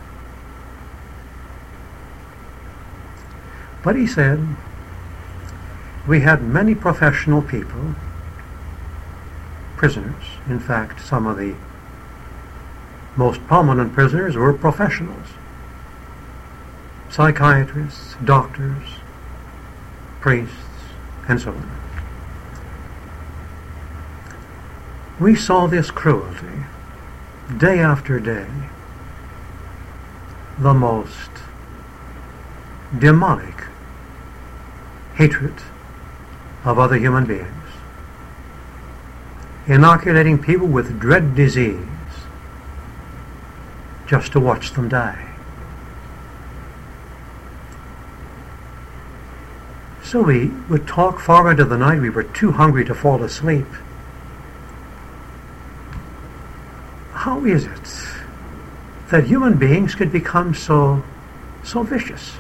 But he said, we had many professional people, prisoners. In fact, some of the most prominent prisoners were professionals, psychiatrists, doctors, priests, and so on. We saw this cruelty day after day, the most demonic hatred of other human beings, inoculating people with dread disease just to watch them die. So we would talk far into the night. We were too hungry to fall asleep. How is it that human beings could become so vicious?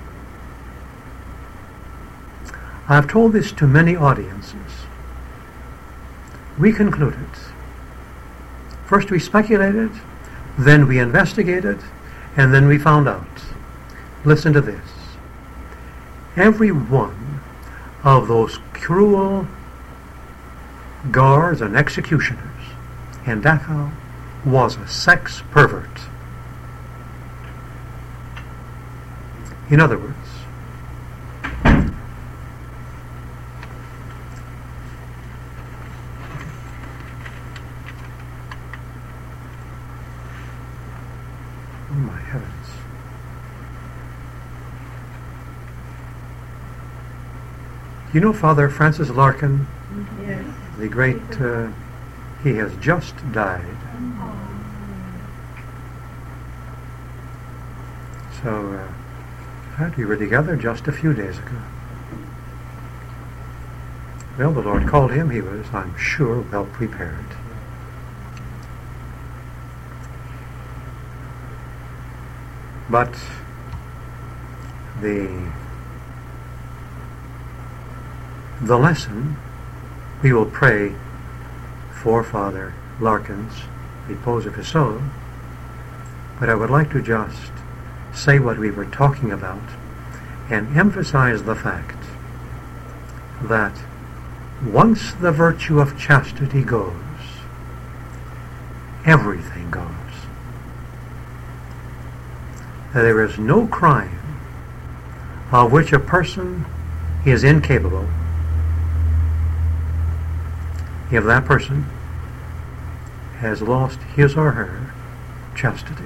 I've told this to many audiences. We concluded. First we speculated, Then we investigated, and then we found out. Listen to this. Every one of those cruel guards and executioners in Dachau was a sex pervert. In other words, oh my heavens. You know Father Francis Larkin, Yes. the great, he has just died. So, we were together just a few days ago. Well, the Lord called him. He was, I'm sure, well prepared. But the lesson, we will pray for Father Larkin's repose of his soul, but I would like to just say what we were talking about and emphasize the fact that once the virtue of chastity goes, everything goes. There is no crime of which a person is incapable if that person has lost his or her chastity.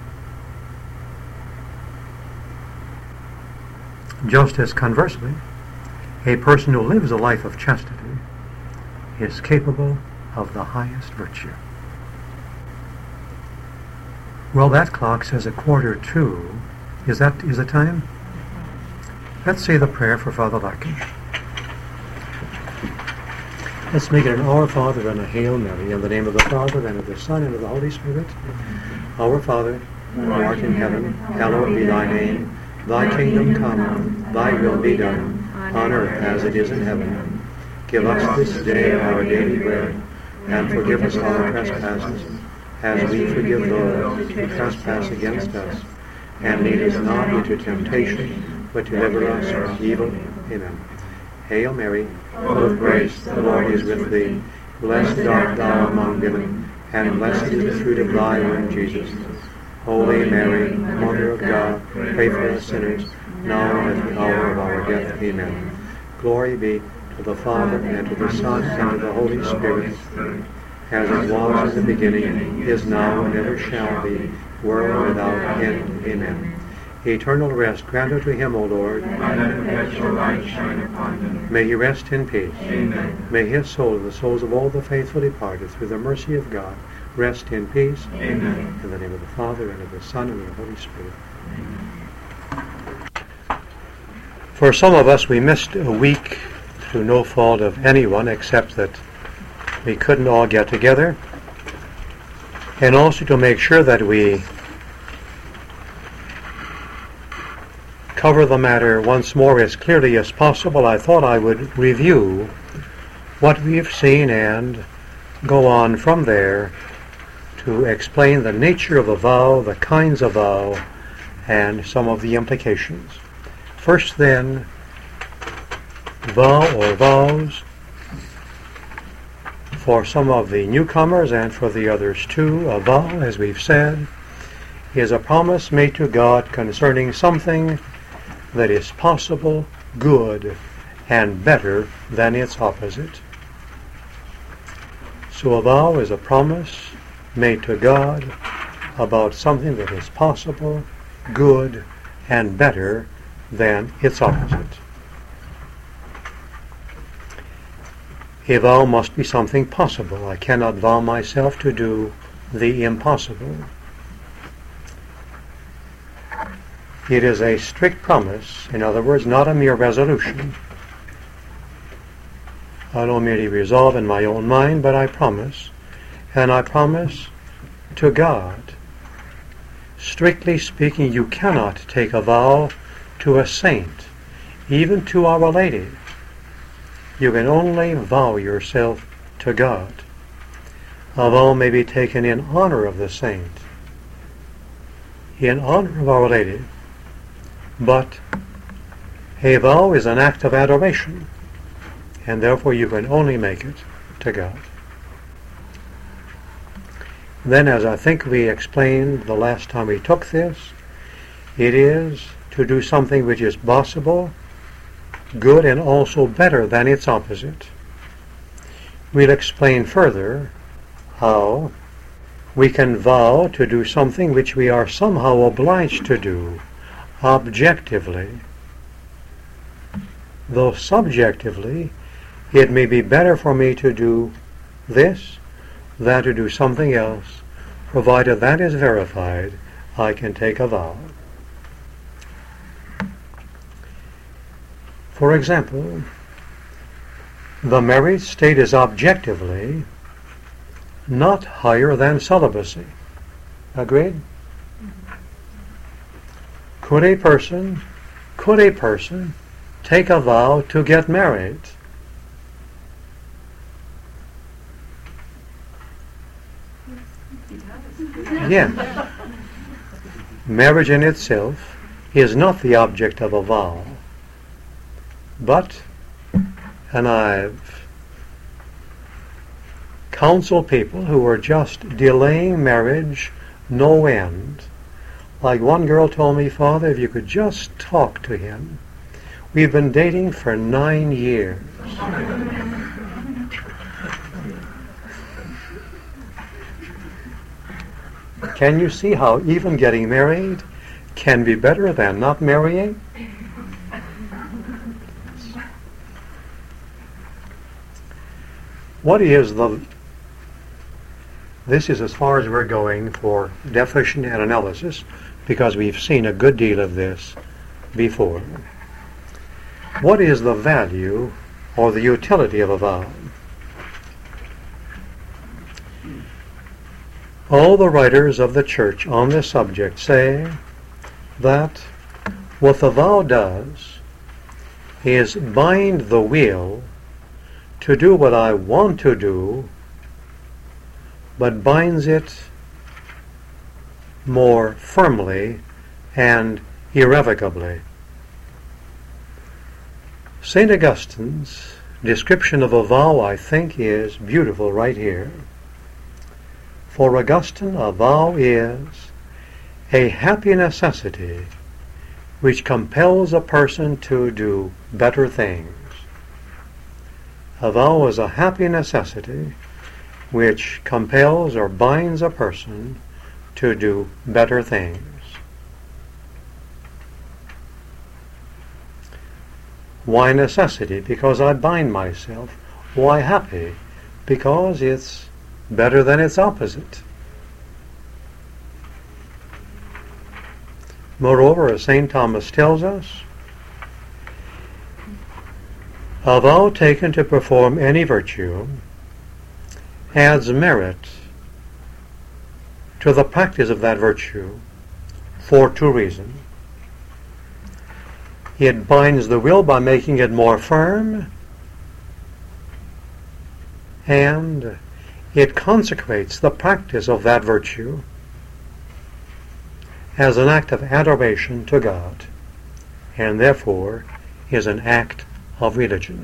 Just as conversely, a person who lives a life of chastity is capable of the highest virtue. Well, that clock says 1:45. Is the time? Let's say the prayer for Father Larkin. Let's make it an Our Father and a Hail Mary, in the name of the Father, and of the Son, and of the Holy Spirit. Our Father, who art in heaven, hallowed be thy name. Thy kingdom come, thy will be done, on earth as it is in heaven. Give us this day our daily bread, and forgive us our trespasses, as we forgive those who trespass against us. And lead us not into temptation, but deliver us from evil. Amen. Hail Mary, full of grace, the Lord is with thee. Blessed art thou among women, and blessed is the fruit of thy womb, Jesus. Holy Mary, Mother of God, pray for us sinners, now and at the hour of our death. Amen. Glory be to the Father, and to the Son, and to the Holy Spirit, as it was in the beginning, is now, and ever shall be, world without end. Amen. Eternal rest grant unto him, O Lord. And let perpetual light shine upon him. May he rest in peace. Amen. May his soul and the souls of all the faithful departed, through the mercy of God, rest in peace. Amen. In the name of the Father, and of the Son, and of the Holy Spirit. For some of us, we missed a week through no fault of anyone, except that we couldn't all get together. And also to make sure that we cover the matter once more as clearly as possible, I thought I would review what we've seen and go on from there to explain the nature of a vow, the kinds of vow, and some of the implications. First then, vow or vows. For some of the newcomers and for the others too, a vow, as we've said, is a promise made to God concerning something that is possible, good, and better than its opposite. So a vow is a promise made to God about something that is possible, good, and better than its opposite. A vow must be something possible. I cannot vow myself to do the impossible. It is a strict promise, in other words, not a mere resolution. I don't merely resolve in my own mind, but I promise, and I promise to God. Strictly speaking, you cannot take a vow to a saint, even to Our Lady. You can only vow yourself to God. A vow may be taken in honor of the saint, in honor of Our Lady, but a vow is an act of adoration, and therefore you can only make it to God. Then, as I think we explained the last time we took this, it is to do something which is possible, good, and also better than its opposite. We'll explain further how we can vow to do something which we are somehow obliged to do, objectively. Though subjectively, it may be better for me to do this than to do something else, provided that is verified, I can take a vow. For example, the married state is objectively not higher than celibacy. Agreed? Could a person take a vow to get married? Yeah. Marriage in itself is not the object of a vow. But, and I've counseled people who are just delaying marriage no end. Like one girl told me, Father, if you could just talk to him. We've been dating for 9 years. Can you see how even getting married can be better than not marrying? What is this is as far as we're going for definition and analysis, because we've seen a good deal of this before. What is the value or the utility of a vow? All the writers of the Church on this subject say that what the vow does is bind the will to do what I want to do, but binds it more firmly and irrevocably. St. Augustine's description of a vow, I think, is beautiful right here. For Augustine, a vow is a happy necessity which compels a person to do better things. A vow is a happy necessity which compels or binds a person to do better things. Why necessity? Because I bind myself. Why happy? Because it's better than its opposite. Moreover, as St. Thomas tells us, a vow taken to perform any virtue adds merit to the practice of that virtue for 2 reasons. It binds the will by making it more firm, and it consecrates the practice of that virtue as an act of adoration to God, and therefore is an act of religion.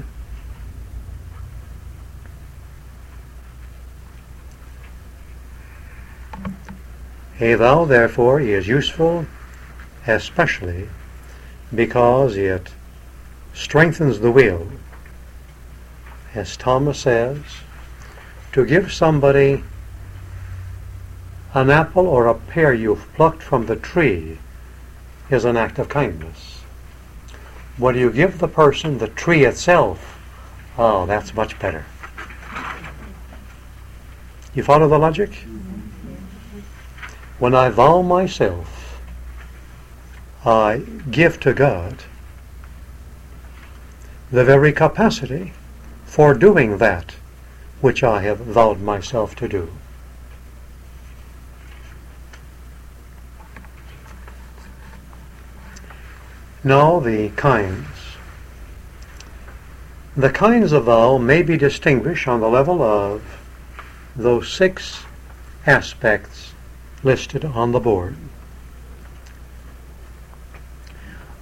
A vow, therefore, is useful, especially because it strengthens the will. As Thomas says, to give somebody an apple or a pear you've plucked from the tree is an act of kindness. When you give the person the tree itself, oh, that's much better. You follow the logic? When I vow myself, I give to God the very capacity for doing that which I have vowed myself to do. Now the kinds. The kinds of vow may be distinguished on the level of those 6 aspects listed on the board.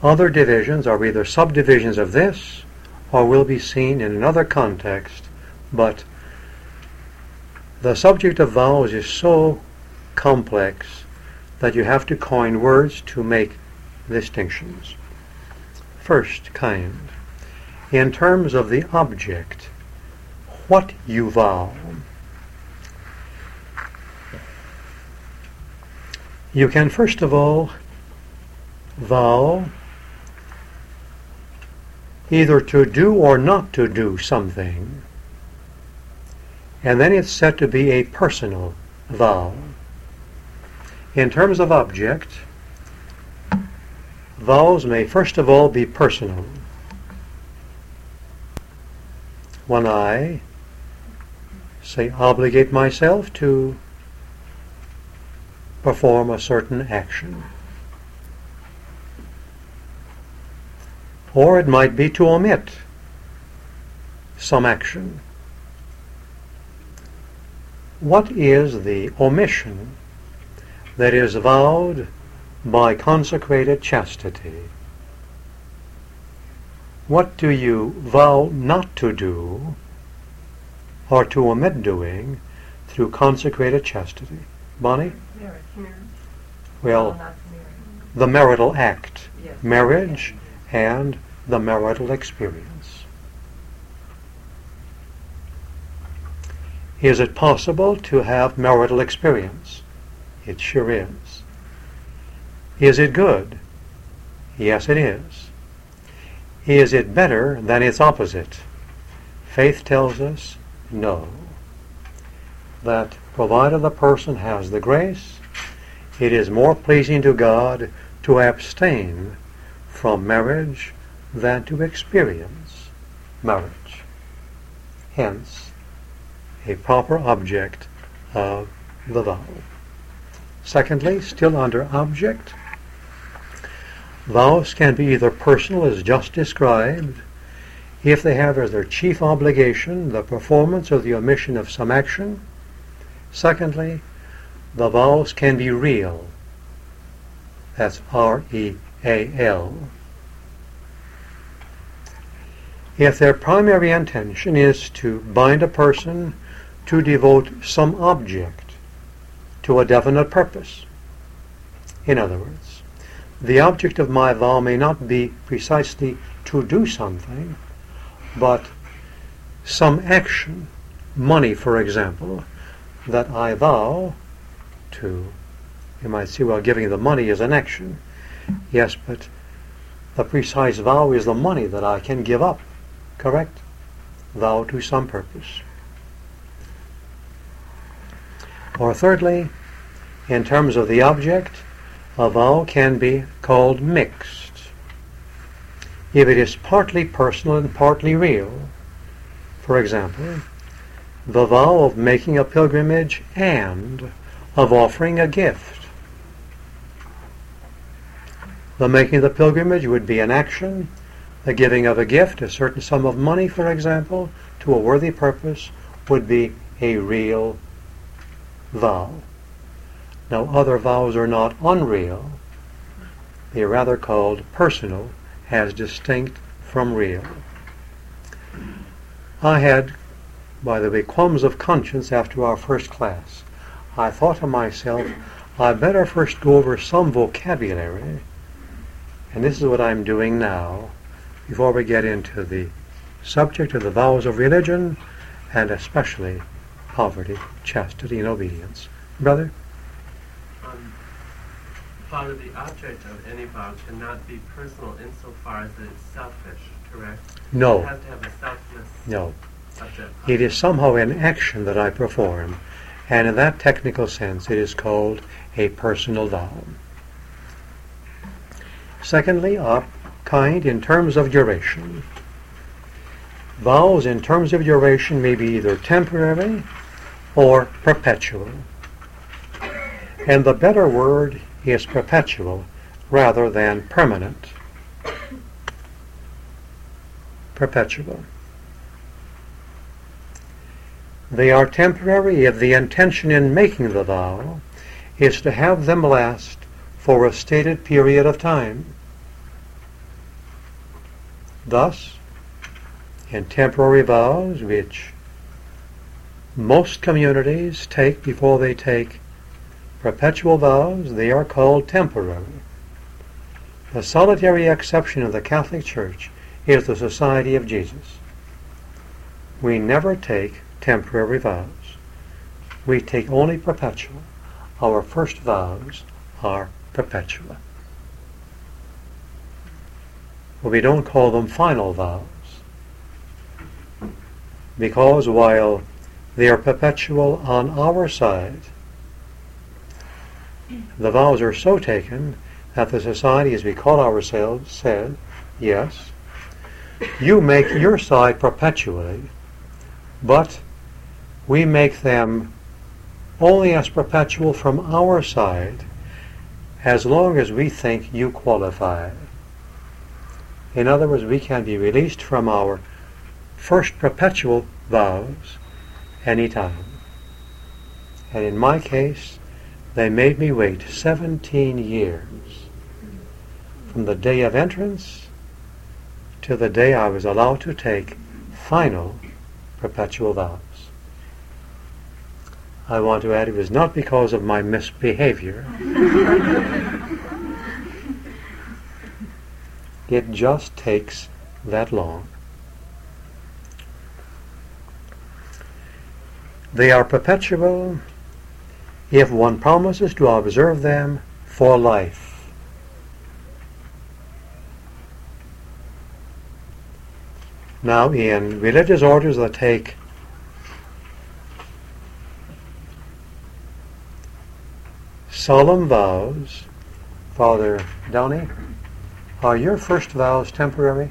Other divisions are either subdivisions of this or will be seen in another context, but the subject of vows is so complex that you have to coin words to make distinctions. First kind, in terms of the object, what you vow. You can first of all vow either to do or not to do something, and then it's said to be a personal vow. In terms of object, vows may first of all be personal. When I say obligate myself to perform a certain action. Or it might be to omit some action. What is the omission that is vowed by consecrated chastity? What do you vow not to do or to omit doing through consecrated chastity? Bonnie? Marriage. Well, the marital act, marriage, and the marital experience. Is it possible to have marital experience? It sure is. Is it good? Yes, it is. Is it better than its opposite? Faith tells us no. That provided the person has the grace, it is more pleasing to God to abstain from marriage than to experience marriage. Hence, a proper object of the vow. Secondly, still under object, vows can be either personal as just described, if they have as their chief obligation the performance or the omission of some action. Secondly, the vows can be real. That's R-E-A-L. If their primary intention is to bind a person to devote some object to a definite purpose. In other words, the object of my vow may not be precisely to do something, but some action, money for example, that I vow to. You might say, well, giving the money is an action. Yes, but the precise vow is the money that I can give up. Correct? Vow to some purpose. Or thirdly, in terms of the object, a vow can be called mixed. If it is partly personal and partly real, for example, the vow of making a pilgrimage and of offering a gift. The making of the pilgrimage would be an action. The giving of a gift, a certain sum of money, for example, to a worthy purpose, would be a real vow. Now, other vows are not unreal. They are rather called personal, as distinct from real. I had, by the way, qualms of conscience after our first class. I thought to myself, I'd better first go over some vocabulary, and this is what I'm doing now, before we get into the subject of the vows of religion, and especially poverty, chastity, and obedience. Brother? Father, the object of any vow cannot be personal insofar as it's selfish, correct? No. It has to have a selfless No. subject. It is somehow an action that I perform, and in that technical sense it is called a personal vow. Secondly, kind in terms of duration. Vows in terms of duration may be either temporary or perpetual. And the better word is perpetual rather than permanent. Perpetual. They are temporary if the intention in making the vow is to have them last for a stated period of time. Thus, in temporary vows, which most communities take before they take perpetual vows, they are called temporary. The solitary exception of the Catholic Church is the Society of Jesus. We never take temporary vows. We take only perpetual. Our first vows are perpetual. But we don't call them final vows, because while they are perpetual on our side, the vows are so taken that the society, as we call ourselves, said, yes, you make your side perpetually, but we make them only as perpetual from our side as long as we think you qualify. In other words, we can be released from our first perpetual vows any time. And in my case, they made me wait 17 years from the day of entrance to the day I was allowed to take final perpetual vows. I want to add, it was not because of my misbehavior. It just takes that long. They are perpetual if one promises to observe them for life. Now, in religious orders that take solemn vows, Father Downey, are your first vows temporary?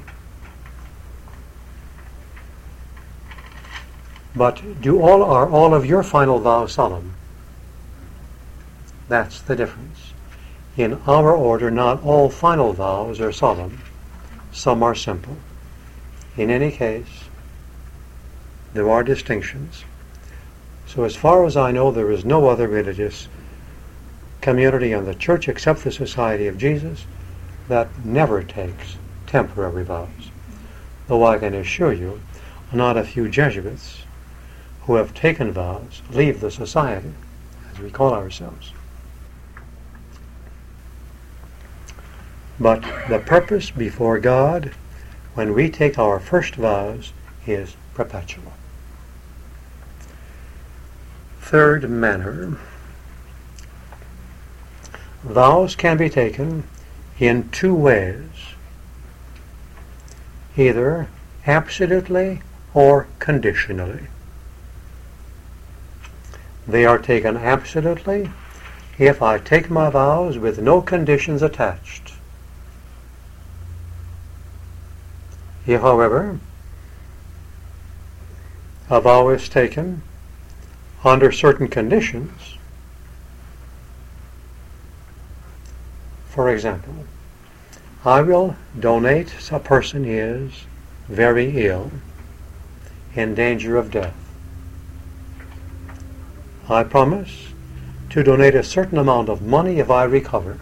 But are all of your final vows solemn? That's the difference. In our order, not all final vows are solemn. Some are simple. In any case, there are distinctions. So as far as I know, there is no other religious community in the Church except the Society of Jesus that never takes temporary vows. Though I can assure you, not a few Jesuits who have taken vows leave the society, as we call ourselves. But the purpose before God when we take our first vows is perpetual. Third manner, vows can be taken in two ways, either absolutely or conditionally. They are taken absolutely if I take my vows with no conditions attached. If, however, a vow is taken under certain conditions, for example, I will donate, a person is very ill, in danger of death. I promise to donate a certain amount of money if I recover.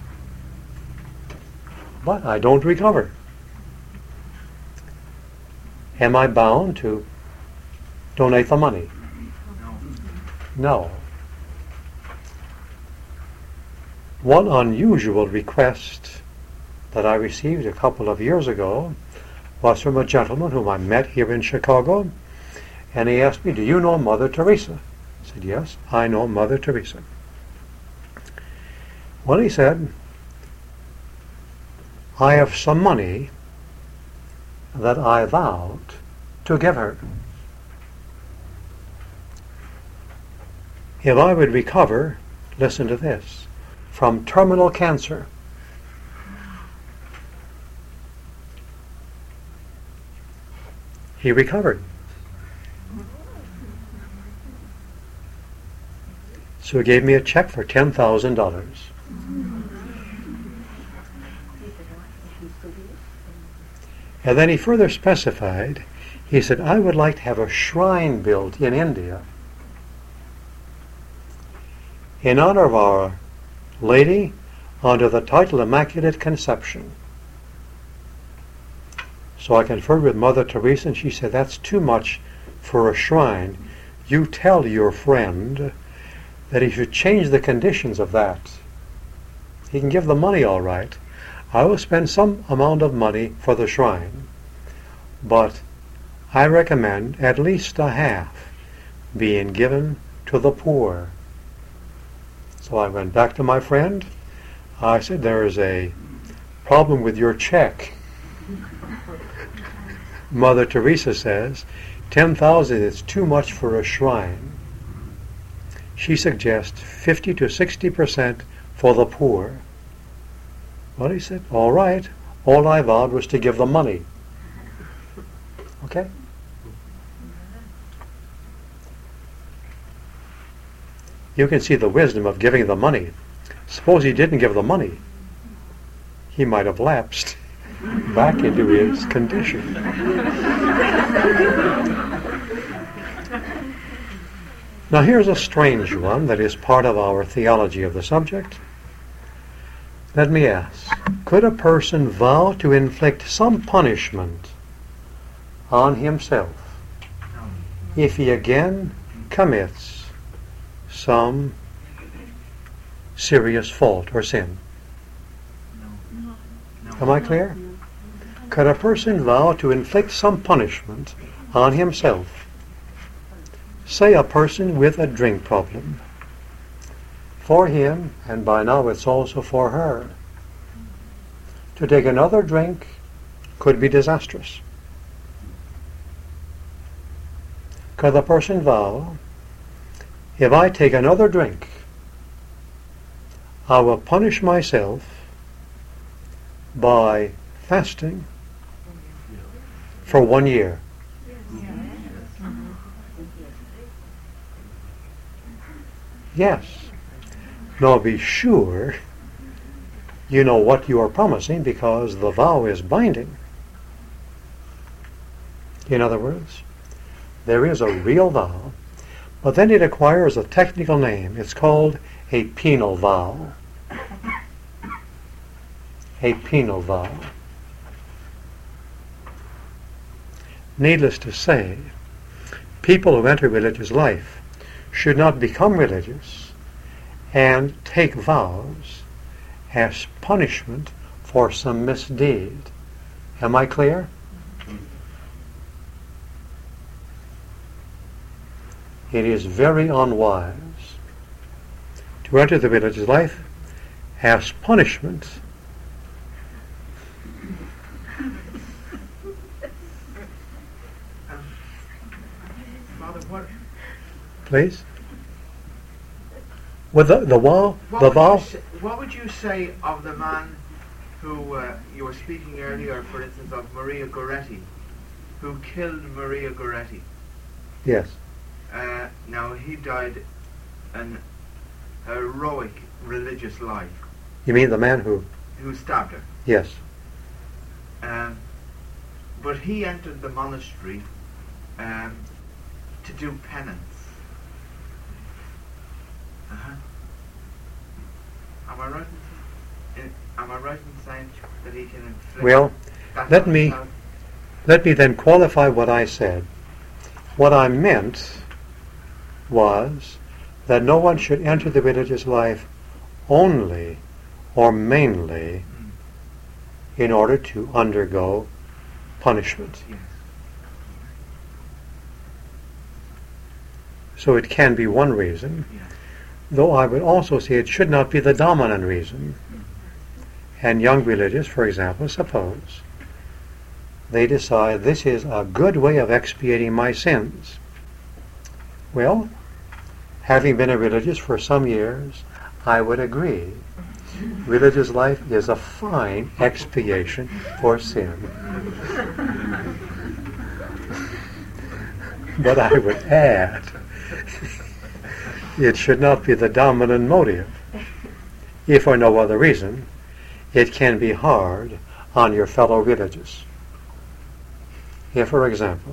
But I don't recover. Am I bound to donate the money? No. One unusual request that I received a couple of years ago was from a gentleman whom I met here in Chicago, and he asked me, "Do you know Mother Teresa?" I said, "Yes, I know Mother Teresa." Well, he said, "I have some money that I vowed to give her. If I would recover," listen to this, "from terminal cancer, he recovered. So he gave me a check for $10,000. And then he further specified, he said, "I would like to have a shrine built in India in honor of Our Lady under the title Immaculate Conception. So I conferred with Mother Teresa, and she said, that's too much for a shrine. You tell your friend that he should change the conditions of that. He can give the money all right. I will spend some amount of money for the shrine, but I recommend at least a half being given to the poor. So I went back to my friend. I said, there is a problem with your check. Mother Teresa says 10,000 is too much for a shrine. She suggests 50 to 60% for the poor. Well, he said, all right. All I vowed was to give the money. Okay? You can see the wisdom of giving the money. Suppose he didn't give the money. He might have lapsed back into his condition. Now here's a strange one that is part of our theology of the subject. Let me ask, could a person vow to inflict some punishment on himself if he again commits some serious fault or sin? Am I clear? Could a person vow to inflict some punishment on himself? Say a person with a drink problem. For him, and by now it's also for her, to take another drink could be disastrous. Could the person vow, if I take another drink, I will punish myself by fasting for 1 year? Yes. Now be sure you know what you are promising, because the vow is binding. In other words, there is a real vow, but then it acquires a technical name. It's called a penal vow. A penal vow. Needless to say, people who enter religious life should not become religious and take vows as punishment for some misdeed. Am I clear? It is very unwise to enter the religious life as punishment Father, what? Please? With the vow? The vow? What would you say of the man who you were speaking earlier, for instance, of Maria Goretti, who killed Maria Goretti? Yes. Now, he died an heroic religious life. You mean the man who? Who stabbed her. Yes. But he entered the monastery to do penance. Am I right in saying that he can inflict? Well, that let on me then qualify what I said. What I meant was that no one should enter the religious life only or mainly in order to undergo punishment. Yes. So it can be one reason, Yes. though I would also say it should not be the dominant reason. And young religious, for example, suppose they decide this is a good way of expiating my sins. Well, having been a religious for some years, I would agree. Religious life is a fine expiation for sin. But I would add, it should not be the dominant motive. If for no other reason, it can be hard on your fellow religious. If, for example,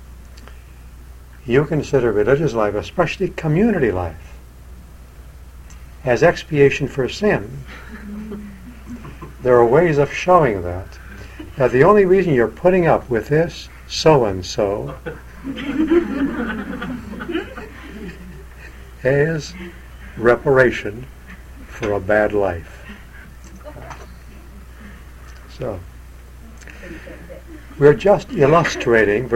you consider religious life, especially community life, as expiation for sin, there are ways of showing that. that the only reason you're putting up with this so-and-so is reparation for a bad life. So, we're just illustrating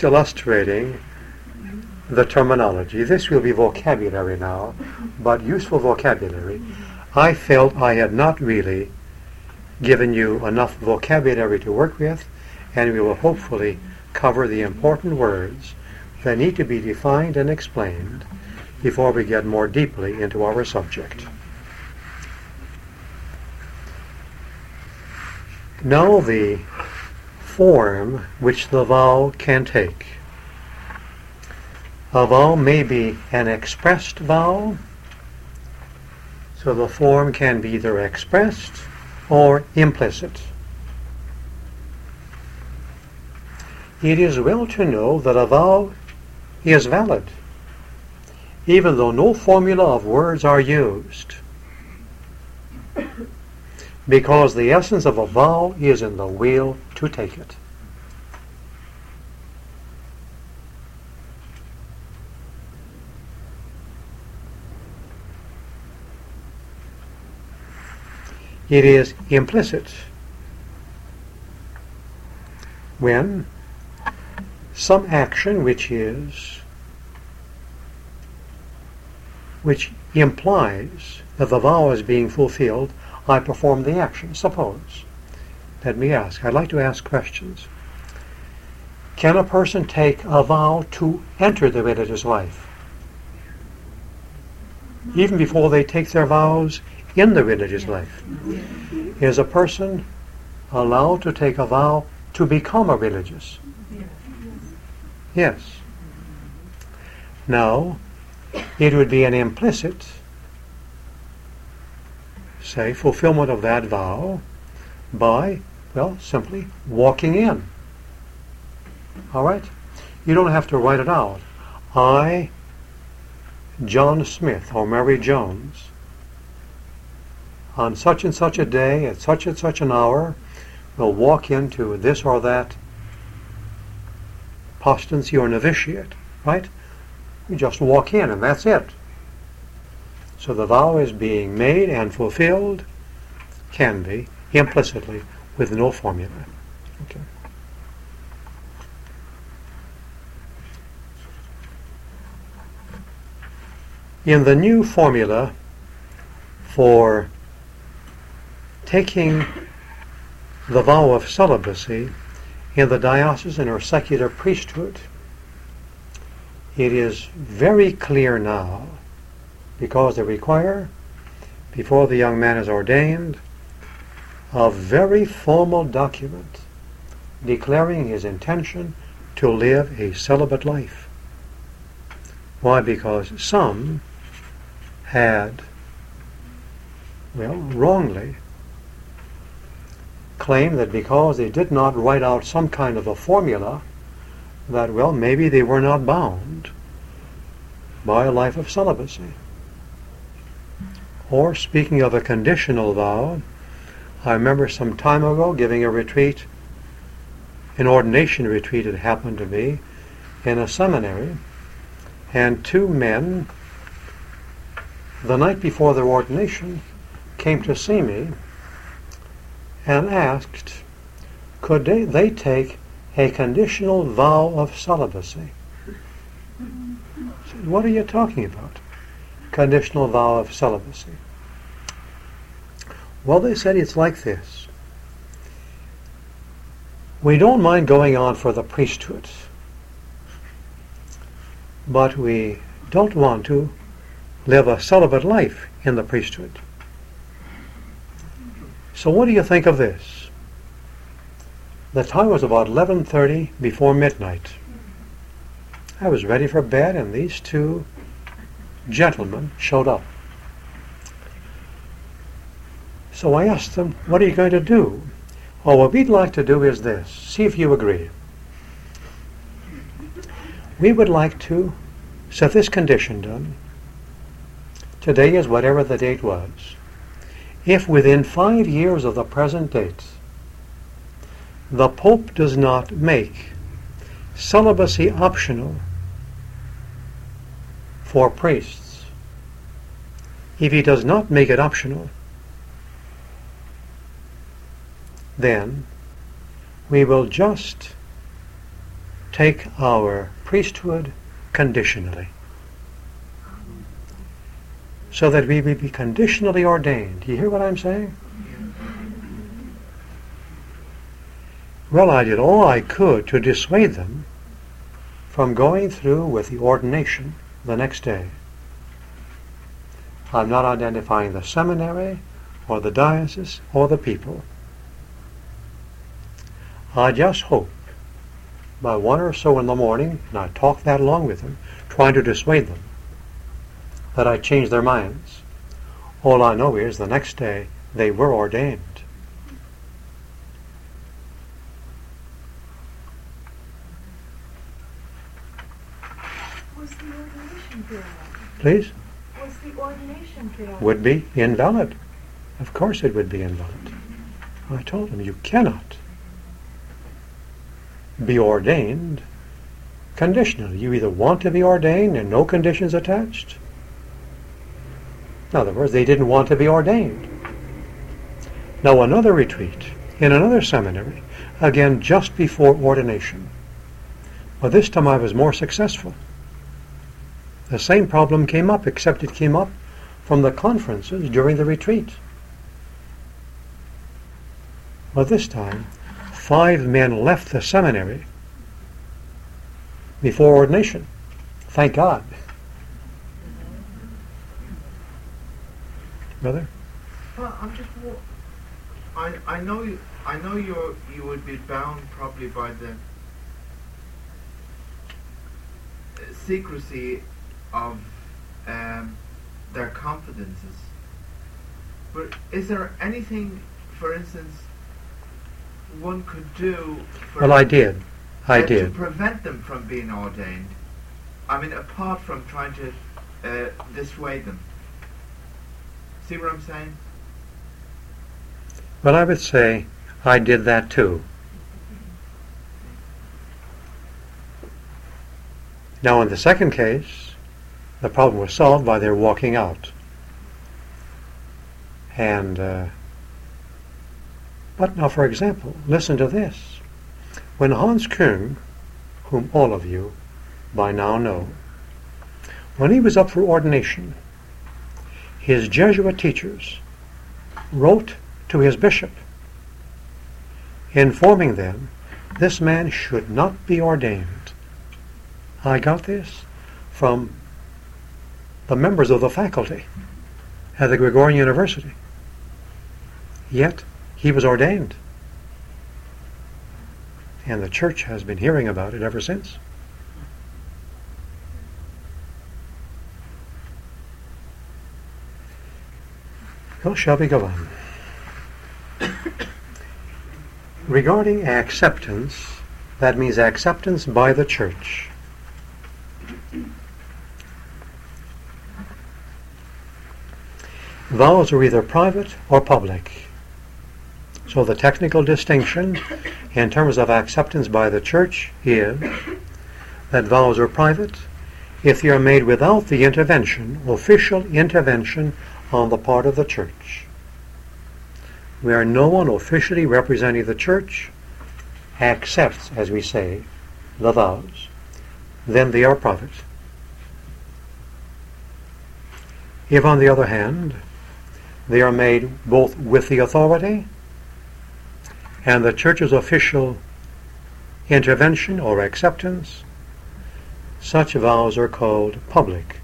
the terminology. This will be vocabulary now, but useful vocabulary. I felt I had not really given you enough vocabulary to work with, and we will hopefully cover the important words that need to be defined and explained before we get more deeply into our subject. Now the form which the vow can take. A vow may be an expressed vow, so the form can be either expressed or implicit. It is well to know that a vow is valid, even though no formula of words are used, because the essence of a vow is in the will to take it. It is implicit when some action which implies that the vow is being fulfilled, I perform the action. Suppose, let me ask, I'd like to ask questions. Can a person take a vow to enter the religious life? Even before they take their vows in the religious life? Is a person allowed to take a vow to become a religious? Yes. Now, it would be an implicit, say, fulfillment of that vow by, well, simply walking in. All right? You don't have to write it out. I, John Smith, or Mary Jones, on such and such a day, at such and such an hour, will walk into this or that postancy or novitiate, right? You just walk in and that's it. So the vow is being made and fulfilled, can be, implicitly, with no formula. Okay. In the new formula for taking the vow of celibacy in the diocesan or secular priesthood, it is very clear now, because they require, before the young man is ordained, a very formal document declaring his intention to live a celibate life. Why? Because some had, well, wrongly claimed that because they did not write out some kind of a formula, that, well, maybe they were not bound by a life of celibacy. Or, speaking of a conditional vow, I remember some time ago giving a retreat, an ordination retreat had happened to me in a seminary, and two men, the night before their ordination, came to see me and asked, could they take a conditional vow of celibacy? I said, what are you talking about? Conditional vow of celibacy. Well, they said it's like this. We don't mind going on for the priesthood, but we don't want to live a celibate life in the priesthood. So what do you think of this? The time was about 11:30 before midnight. I was ready for bed, and these two gentlemen showed up. So I asked them, what are you going to do? Oh, what we'd like to do is this. See if you agree. We would like to set this condition down. Today is whatever the date was. If within 5 years of the present date the Pope does not make celibacy optional for priests, if he does not make it optional, then we will just take our priesthood conditionally, so that we will be conditionally ordained. Do you hear what I'm saying? Well, I did all I could to dissuade them from going through with the ordination the next day. I'm not identifying the seminary or the diocese or the people. I just hope by 1 or so in the morning, and I talked that long with them, trying to dissuade them, that I changed their minds. All I know is the next day they were ordained. Was the ordination period? Please? Was the ordination period? Would be invalid. Of course it would be invalid. I told him, you cannot be ordained conditionally. You either want to be ordained and no conditions attached. In other words, they didn't want to be ordained. Now another retreat in another seminary, again just before ordination. But this time I was more successful. The same problem came up, except it came up from the conferences during the retreat. But this time, 5 men left the seminary before ordination. Thank God. Brother? Well, I'm just. I know you would be bound probably by the secrecy of their confidences. But is there anything, for instance, one could do Well, I did. to prevent them from being ordained? I mean, apart from trying to dissuade them. See what I'm saying? Well, I would say I did that too. Now, in the second case, the problem was solved by their walking out. And, but now, for example, listen to this. When Hans Küng, whom all of you by now know, when he was up for ordination, his Jesuit teachers wrote to his bishop, informing them this man should not be ordained. I got this from the members of the faculty at the Gregorian University. Yet he was ordained. And the church has been hearing about it ever since. Well, shall we go on? Regarding acceptance, that means acceptance by the church. Vows are either private or public. So the technical distinction in terms of acceptance by the church is that vows are private if they are made without the intervention, official intervention on the part of the church. Where no one officially representing the church accepts, as we say, the vows, then they are private. If, on the other hand, they are made both with the authority and the church's official intervention or acceptance, such vows are called public.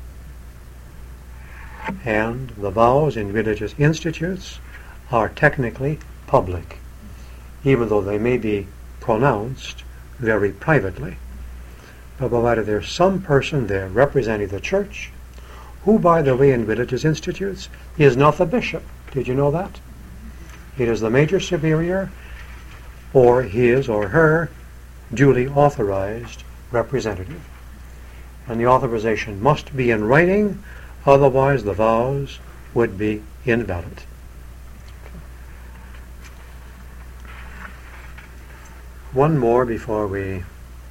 And the vows in religious institutes are technically public, even though they may be pronounced very privately. But provided there's some person there representing the church, who, by the way, in religious institutes, is not the bishop. Did you know that? It is the major superior or his or her duly authorized representative. And the authorization must be in writing, otherwise the vows would be invalid. one more before we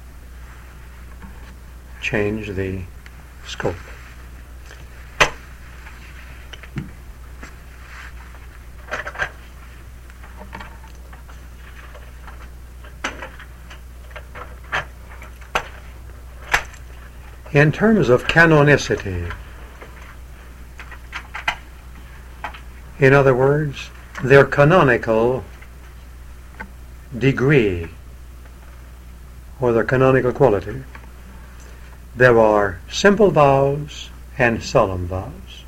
change the scope. In terms of canonicity, in other words, their canonical degree or their canonical quality, there are simple vows and solemn vows.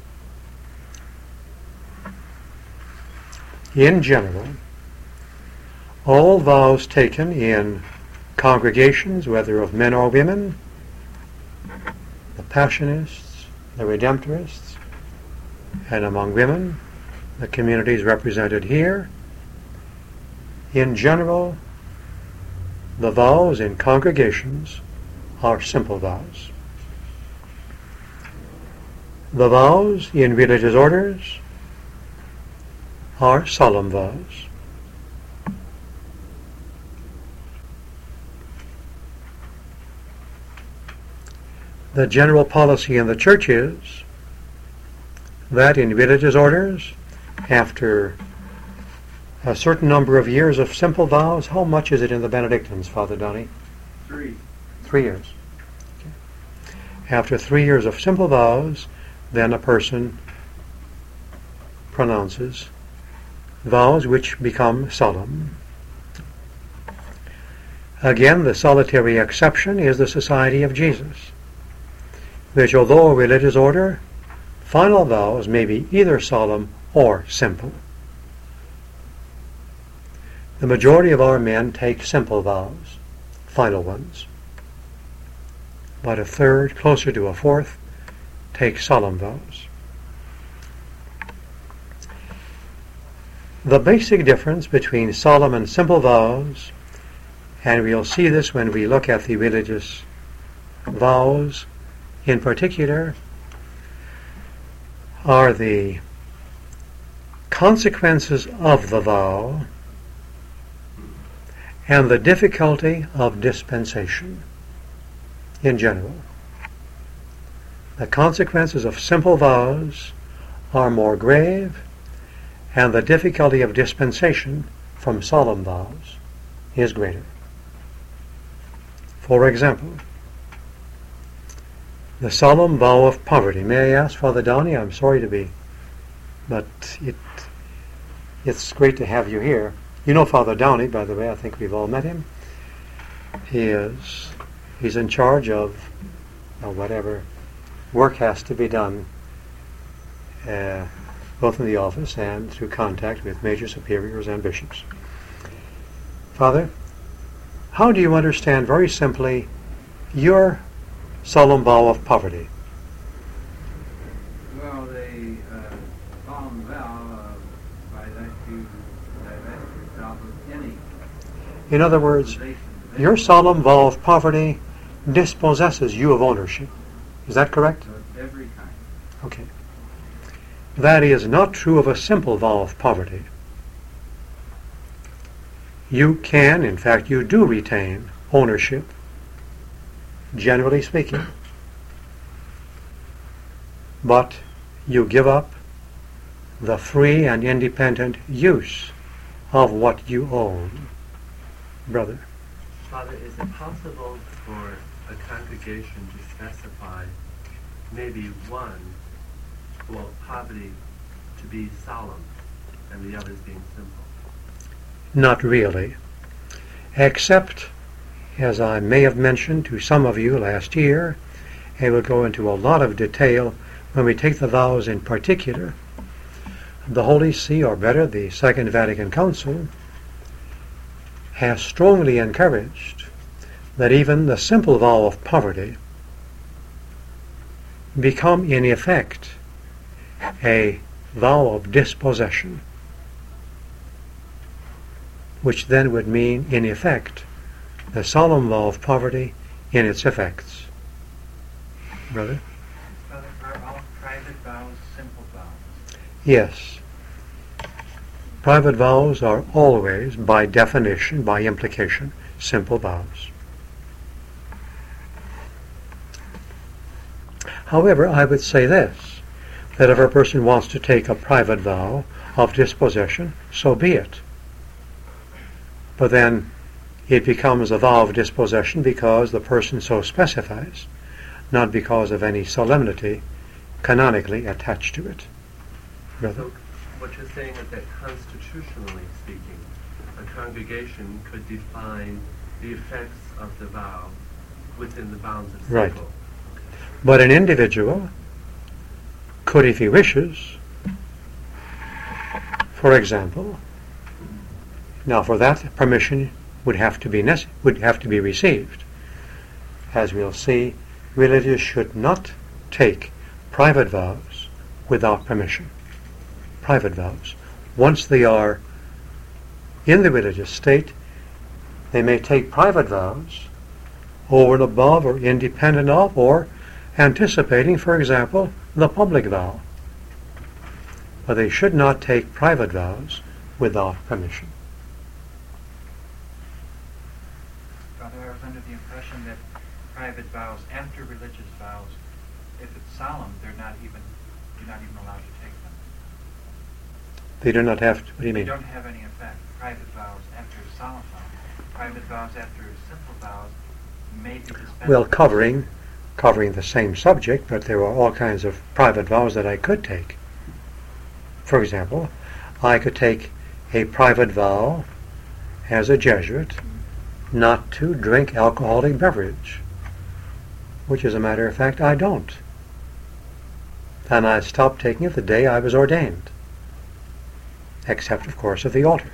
In general, all vows taken in congregations, whether of men or women, the Passionists, the Redemptorists, and among women, the communities represented here, in general, the vows in congregations are simple vows. The vows in religious orders are solemn vows. The general policy in the church is that in religious orders, after a certain number of years of simple vows, how much is it in the Benedictines, Father Donny? 3. 3 years. Okay. After 3 years of simple vows, then a person pronounces vows which become solemn. Again, the solitary exception is the Society of Jesus, which, although a religious order, final vows may be either solemn or simple. The majority of our men take simple vows, final ones. But a third, closer to a fourth, take solemn vows. The basic difference between solemn and simple vows, and we'll see this when we look at the religious vows in particular, are the consequences of the vow and the difficulty of dispensation in general. The consequences of simple vows are more grave, and the difficulty of dispensation from solemn vows is greater. For example, the solemn vow of poverty. May I ask Father Donny? I'm sorry to be, but it's great to have you here. You know Father Downey, by the way. I think we've all met him. He's in charge of whatever work has to be done, both in the office and through contact with major superiors and bishops. Father, how do you understand very simply your solemn vow of poverty? Well, the solemn vow by that you divest yourself of any. In other words, your solemn vow of poverty dispossesses you of ownership. Is that correct? Of every kind. Okay. That is not true of a simple vow of poverty. You can, in fact, you do retain ownership, generally speaking, but you give up the free and independent use of what you own. Brother. Father, is it possible for a congregation to specify maybe one, well, poverty to be solemn and the others being simple? Not really, except, as I may have mentioned to some of you last year, and we'll go into a lot of detail when we take the vows in particular. The Holy See, or better, the Second Vatican Council, has strongly encouraged that even the simple vow of poverty become in effect a vow of dispossession, which then would mean, in effect, the solemn vow of poverty in its effects. Brother? Father, are all private vows simple vows? Yes. Private vows are always, by definition, by implication, simple vows. However, I would say this, that if a person wants to take a private vow of dispossession, so be it. But then it becomes a vow of dispossession because the person so specifies, not because of any solemnity canonically attached to it. Brother? So what you're saying is that constitutionally speaking, a congregation could define the effects of the vow within the bounds of Right. civil. But an individual could, if he wishes, for example, now for that permission would have to be received. As we'll see, religious should not take private vows without permission. Private vows. Once they are in the religious state, they may take private vows over and above or independent of or anticipating, for example, the public vow. But they should not take private vows without permission. Father, I was under the impression that private vows after religious vows, if it's solemn, you're not even allowed to take them. They do not have to. What do you They mean? don't have any effect. Private vows after solemn vows. Private vows after simple vows may be dispensed. Well, covering the same subject, but there are all kinds of private vows that I could take. For example, I could take a private vow as a Jesuit not to drink alcoholic beverage, which as a matter of fact I don't. And I stopped taking it the day I was ordained, except of course at the altar.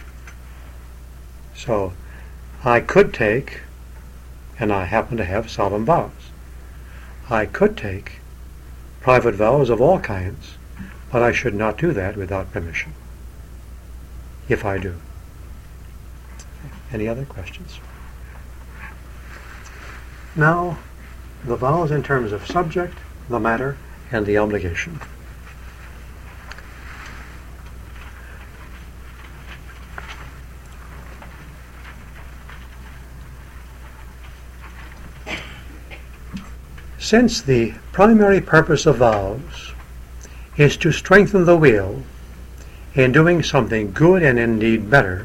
So I could take, and I happen to have solemn vows, I could take private vows of all kinds, but I should not do that without permission, if I do. Any other questions? Now, the vows in terms of subject, the matter, and the obligation. Since the primary purpose of vows is to strengthen the will in doing something good and indeed better,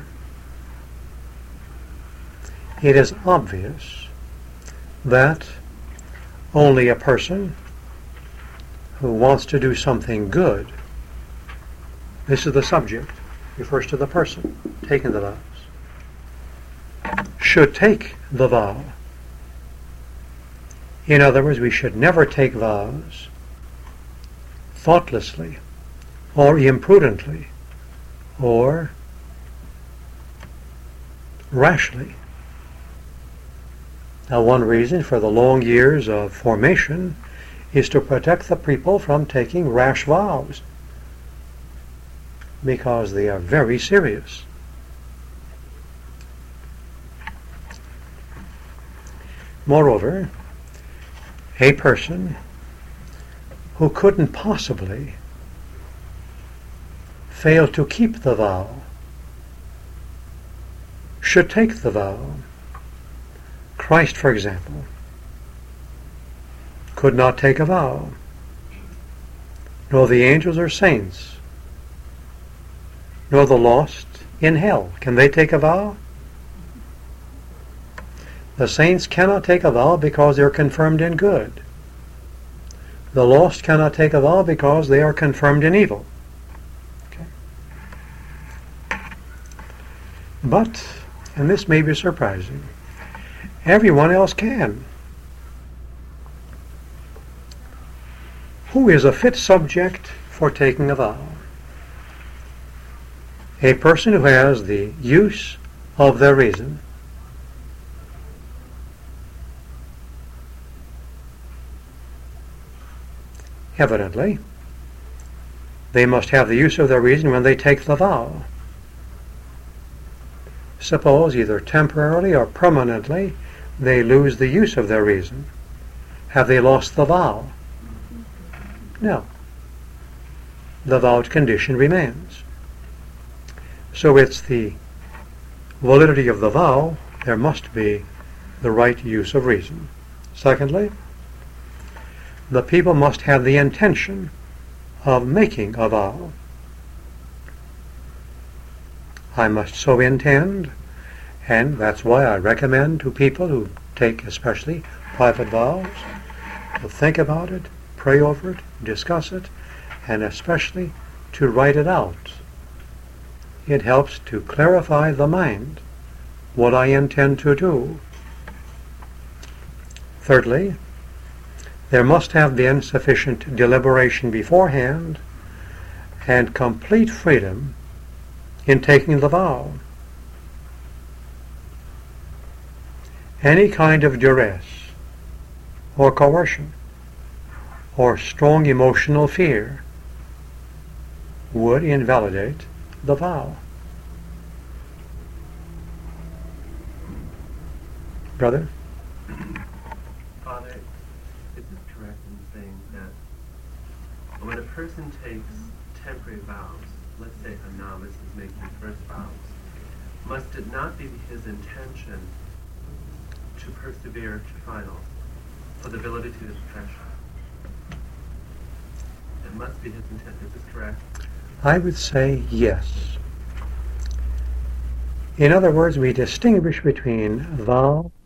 it is obvious that only a person who wants to do something good, this is the subject, refers to the person taking the vows, should take the vow. In other words, we should never take vows thoughtlessly or imprudently or rashly. Now, one reason for the long years of formation is to protect the people from taking rash vows, because they are very serious. Moreover, a person who couldn't possibly fail to keep the vow should take the vow. Christ, for example, could not take a vow, nor the angels or saints, nor the lost in hell. Can they take a vow? The saints cannot take a vow because they are confirmed in good. The lost cannot take a vow because they are confirmed in evil. Okay. But, and this may be surprising, everyone else can. Who is a fit subject for taking a vow? A person who has the use of their reason. Evidently, they must have the use of their reason when they take the vow. Suppose either temporarily or permanently they lose the use of their reason. Have they lost the vow? No. The vowed condition remains. So it's the validity of the vow there must be the right use of reason. Secondly, the people must have the intention of making a vow. I must so intend, and that's why I recommend to people who take especially private vows to think about it, pray over it, discuss it, and especially to write it out. It helps to clarify the mind what I intend to do. Thirdly, there must have been sufficient deliberation beforehand and complete freedom in taking the vow. Any kind of duress or coercion or strong emotional fear would invalidate the vow. Brother? Father, is it correct in saying that when a person takes temporary vows, let's say a novice is making first vows, must it not be his intention to persevere to finals for the validity of the profession? It must be his intent. Is this correct? I would say yes. In other words, we distinguish between vow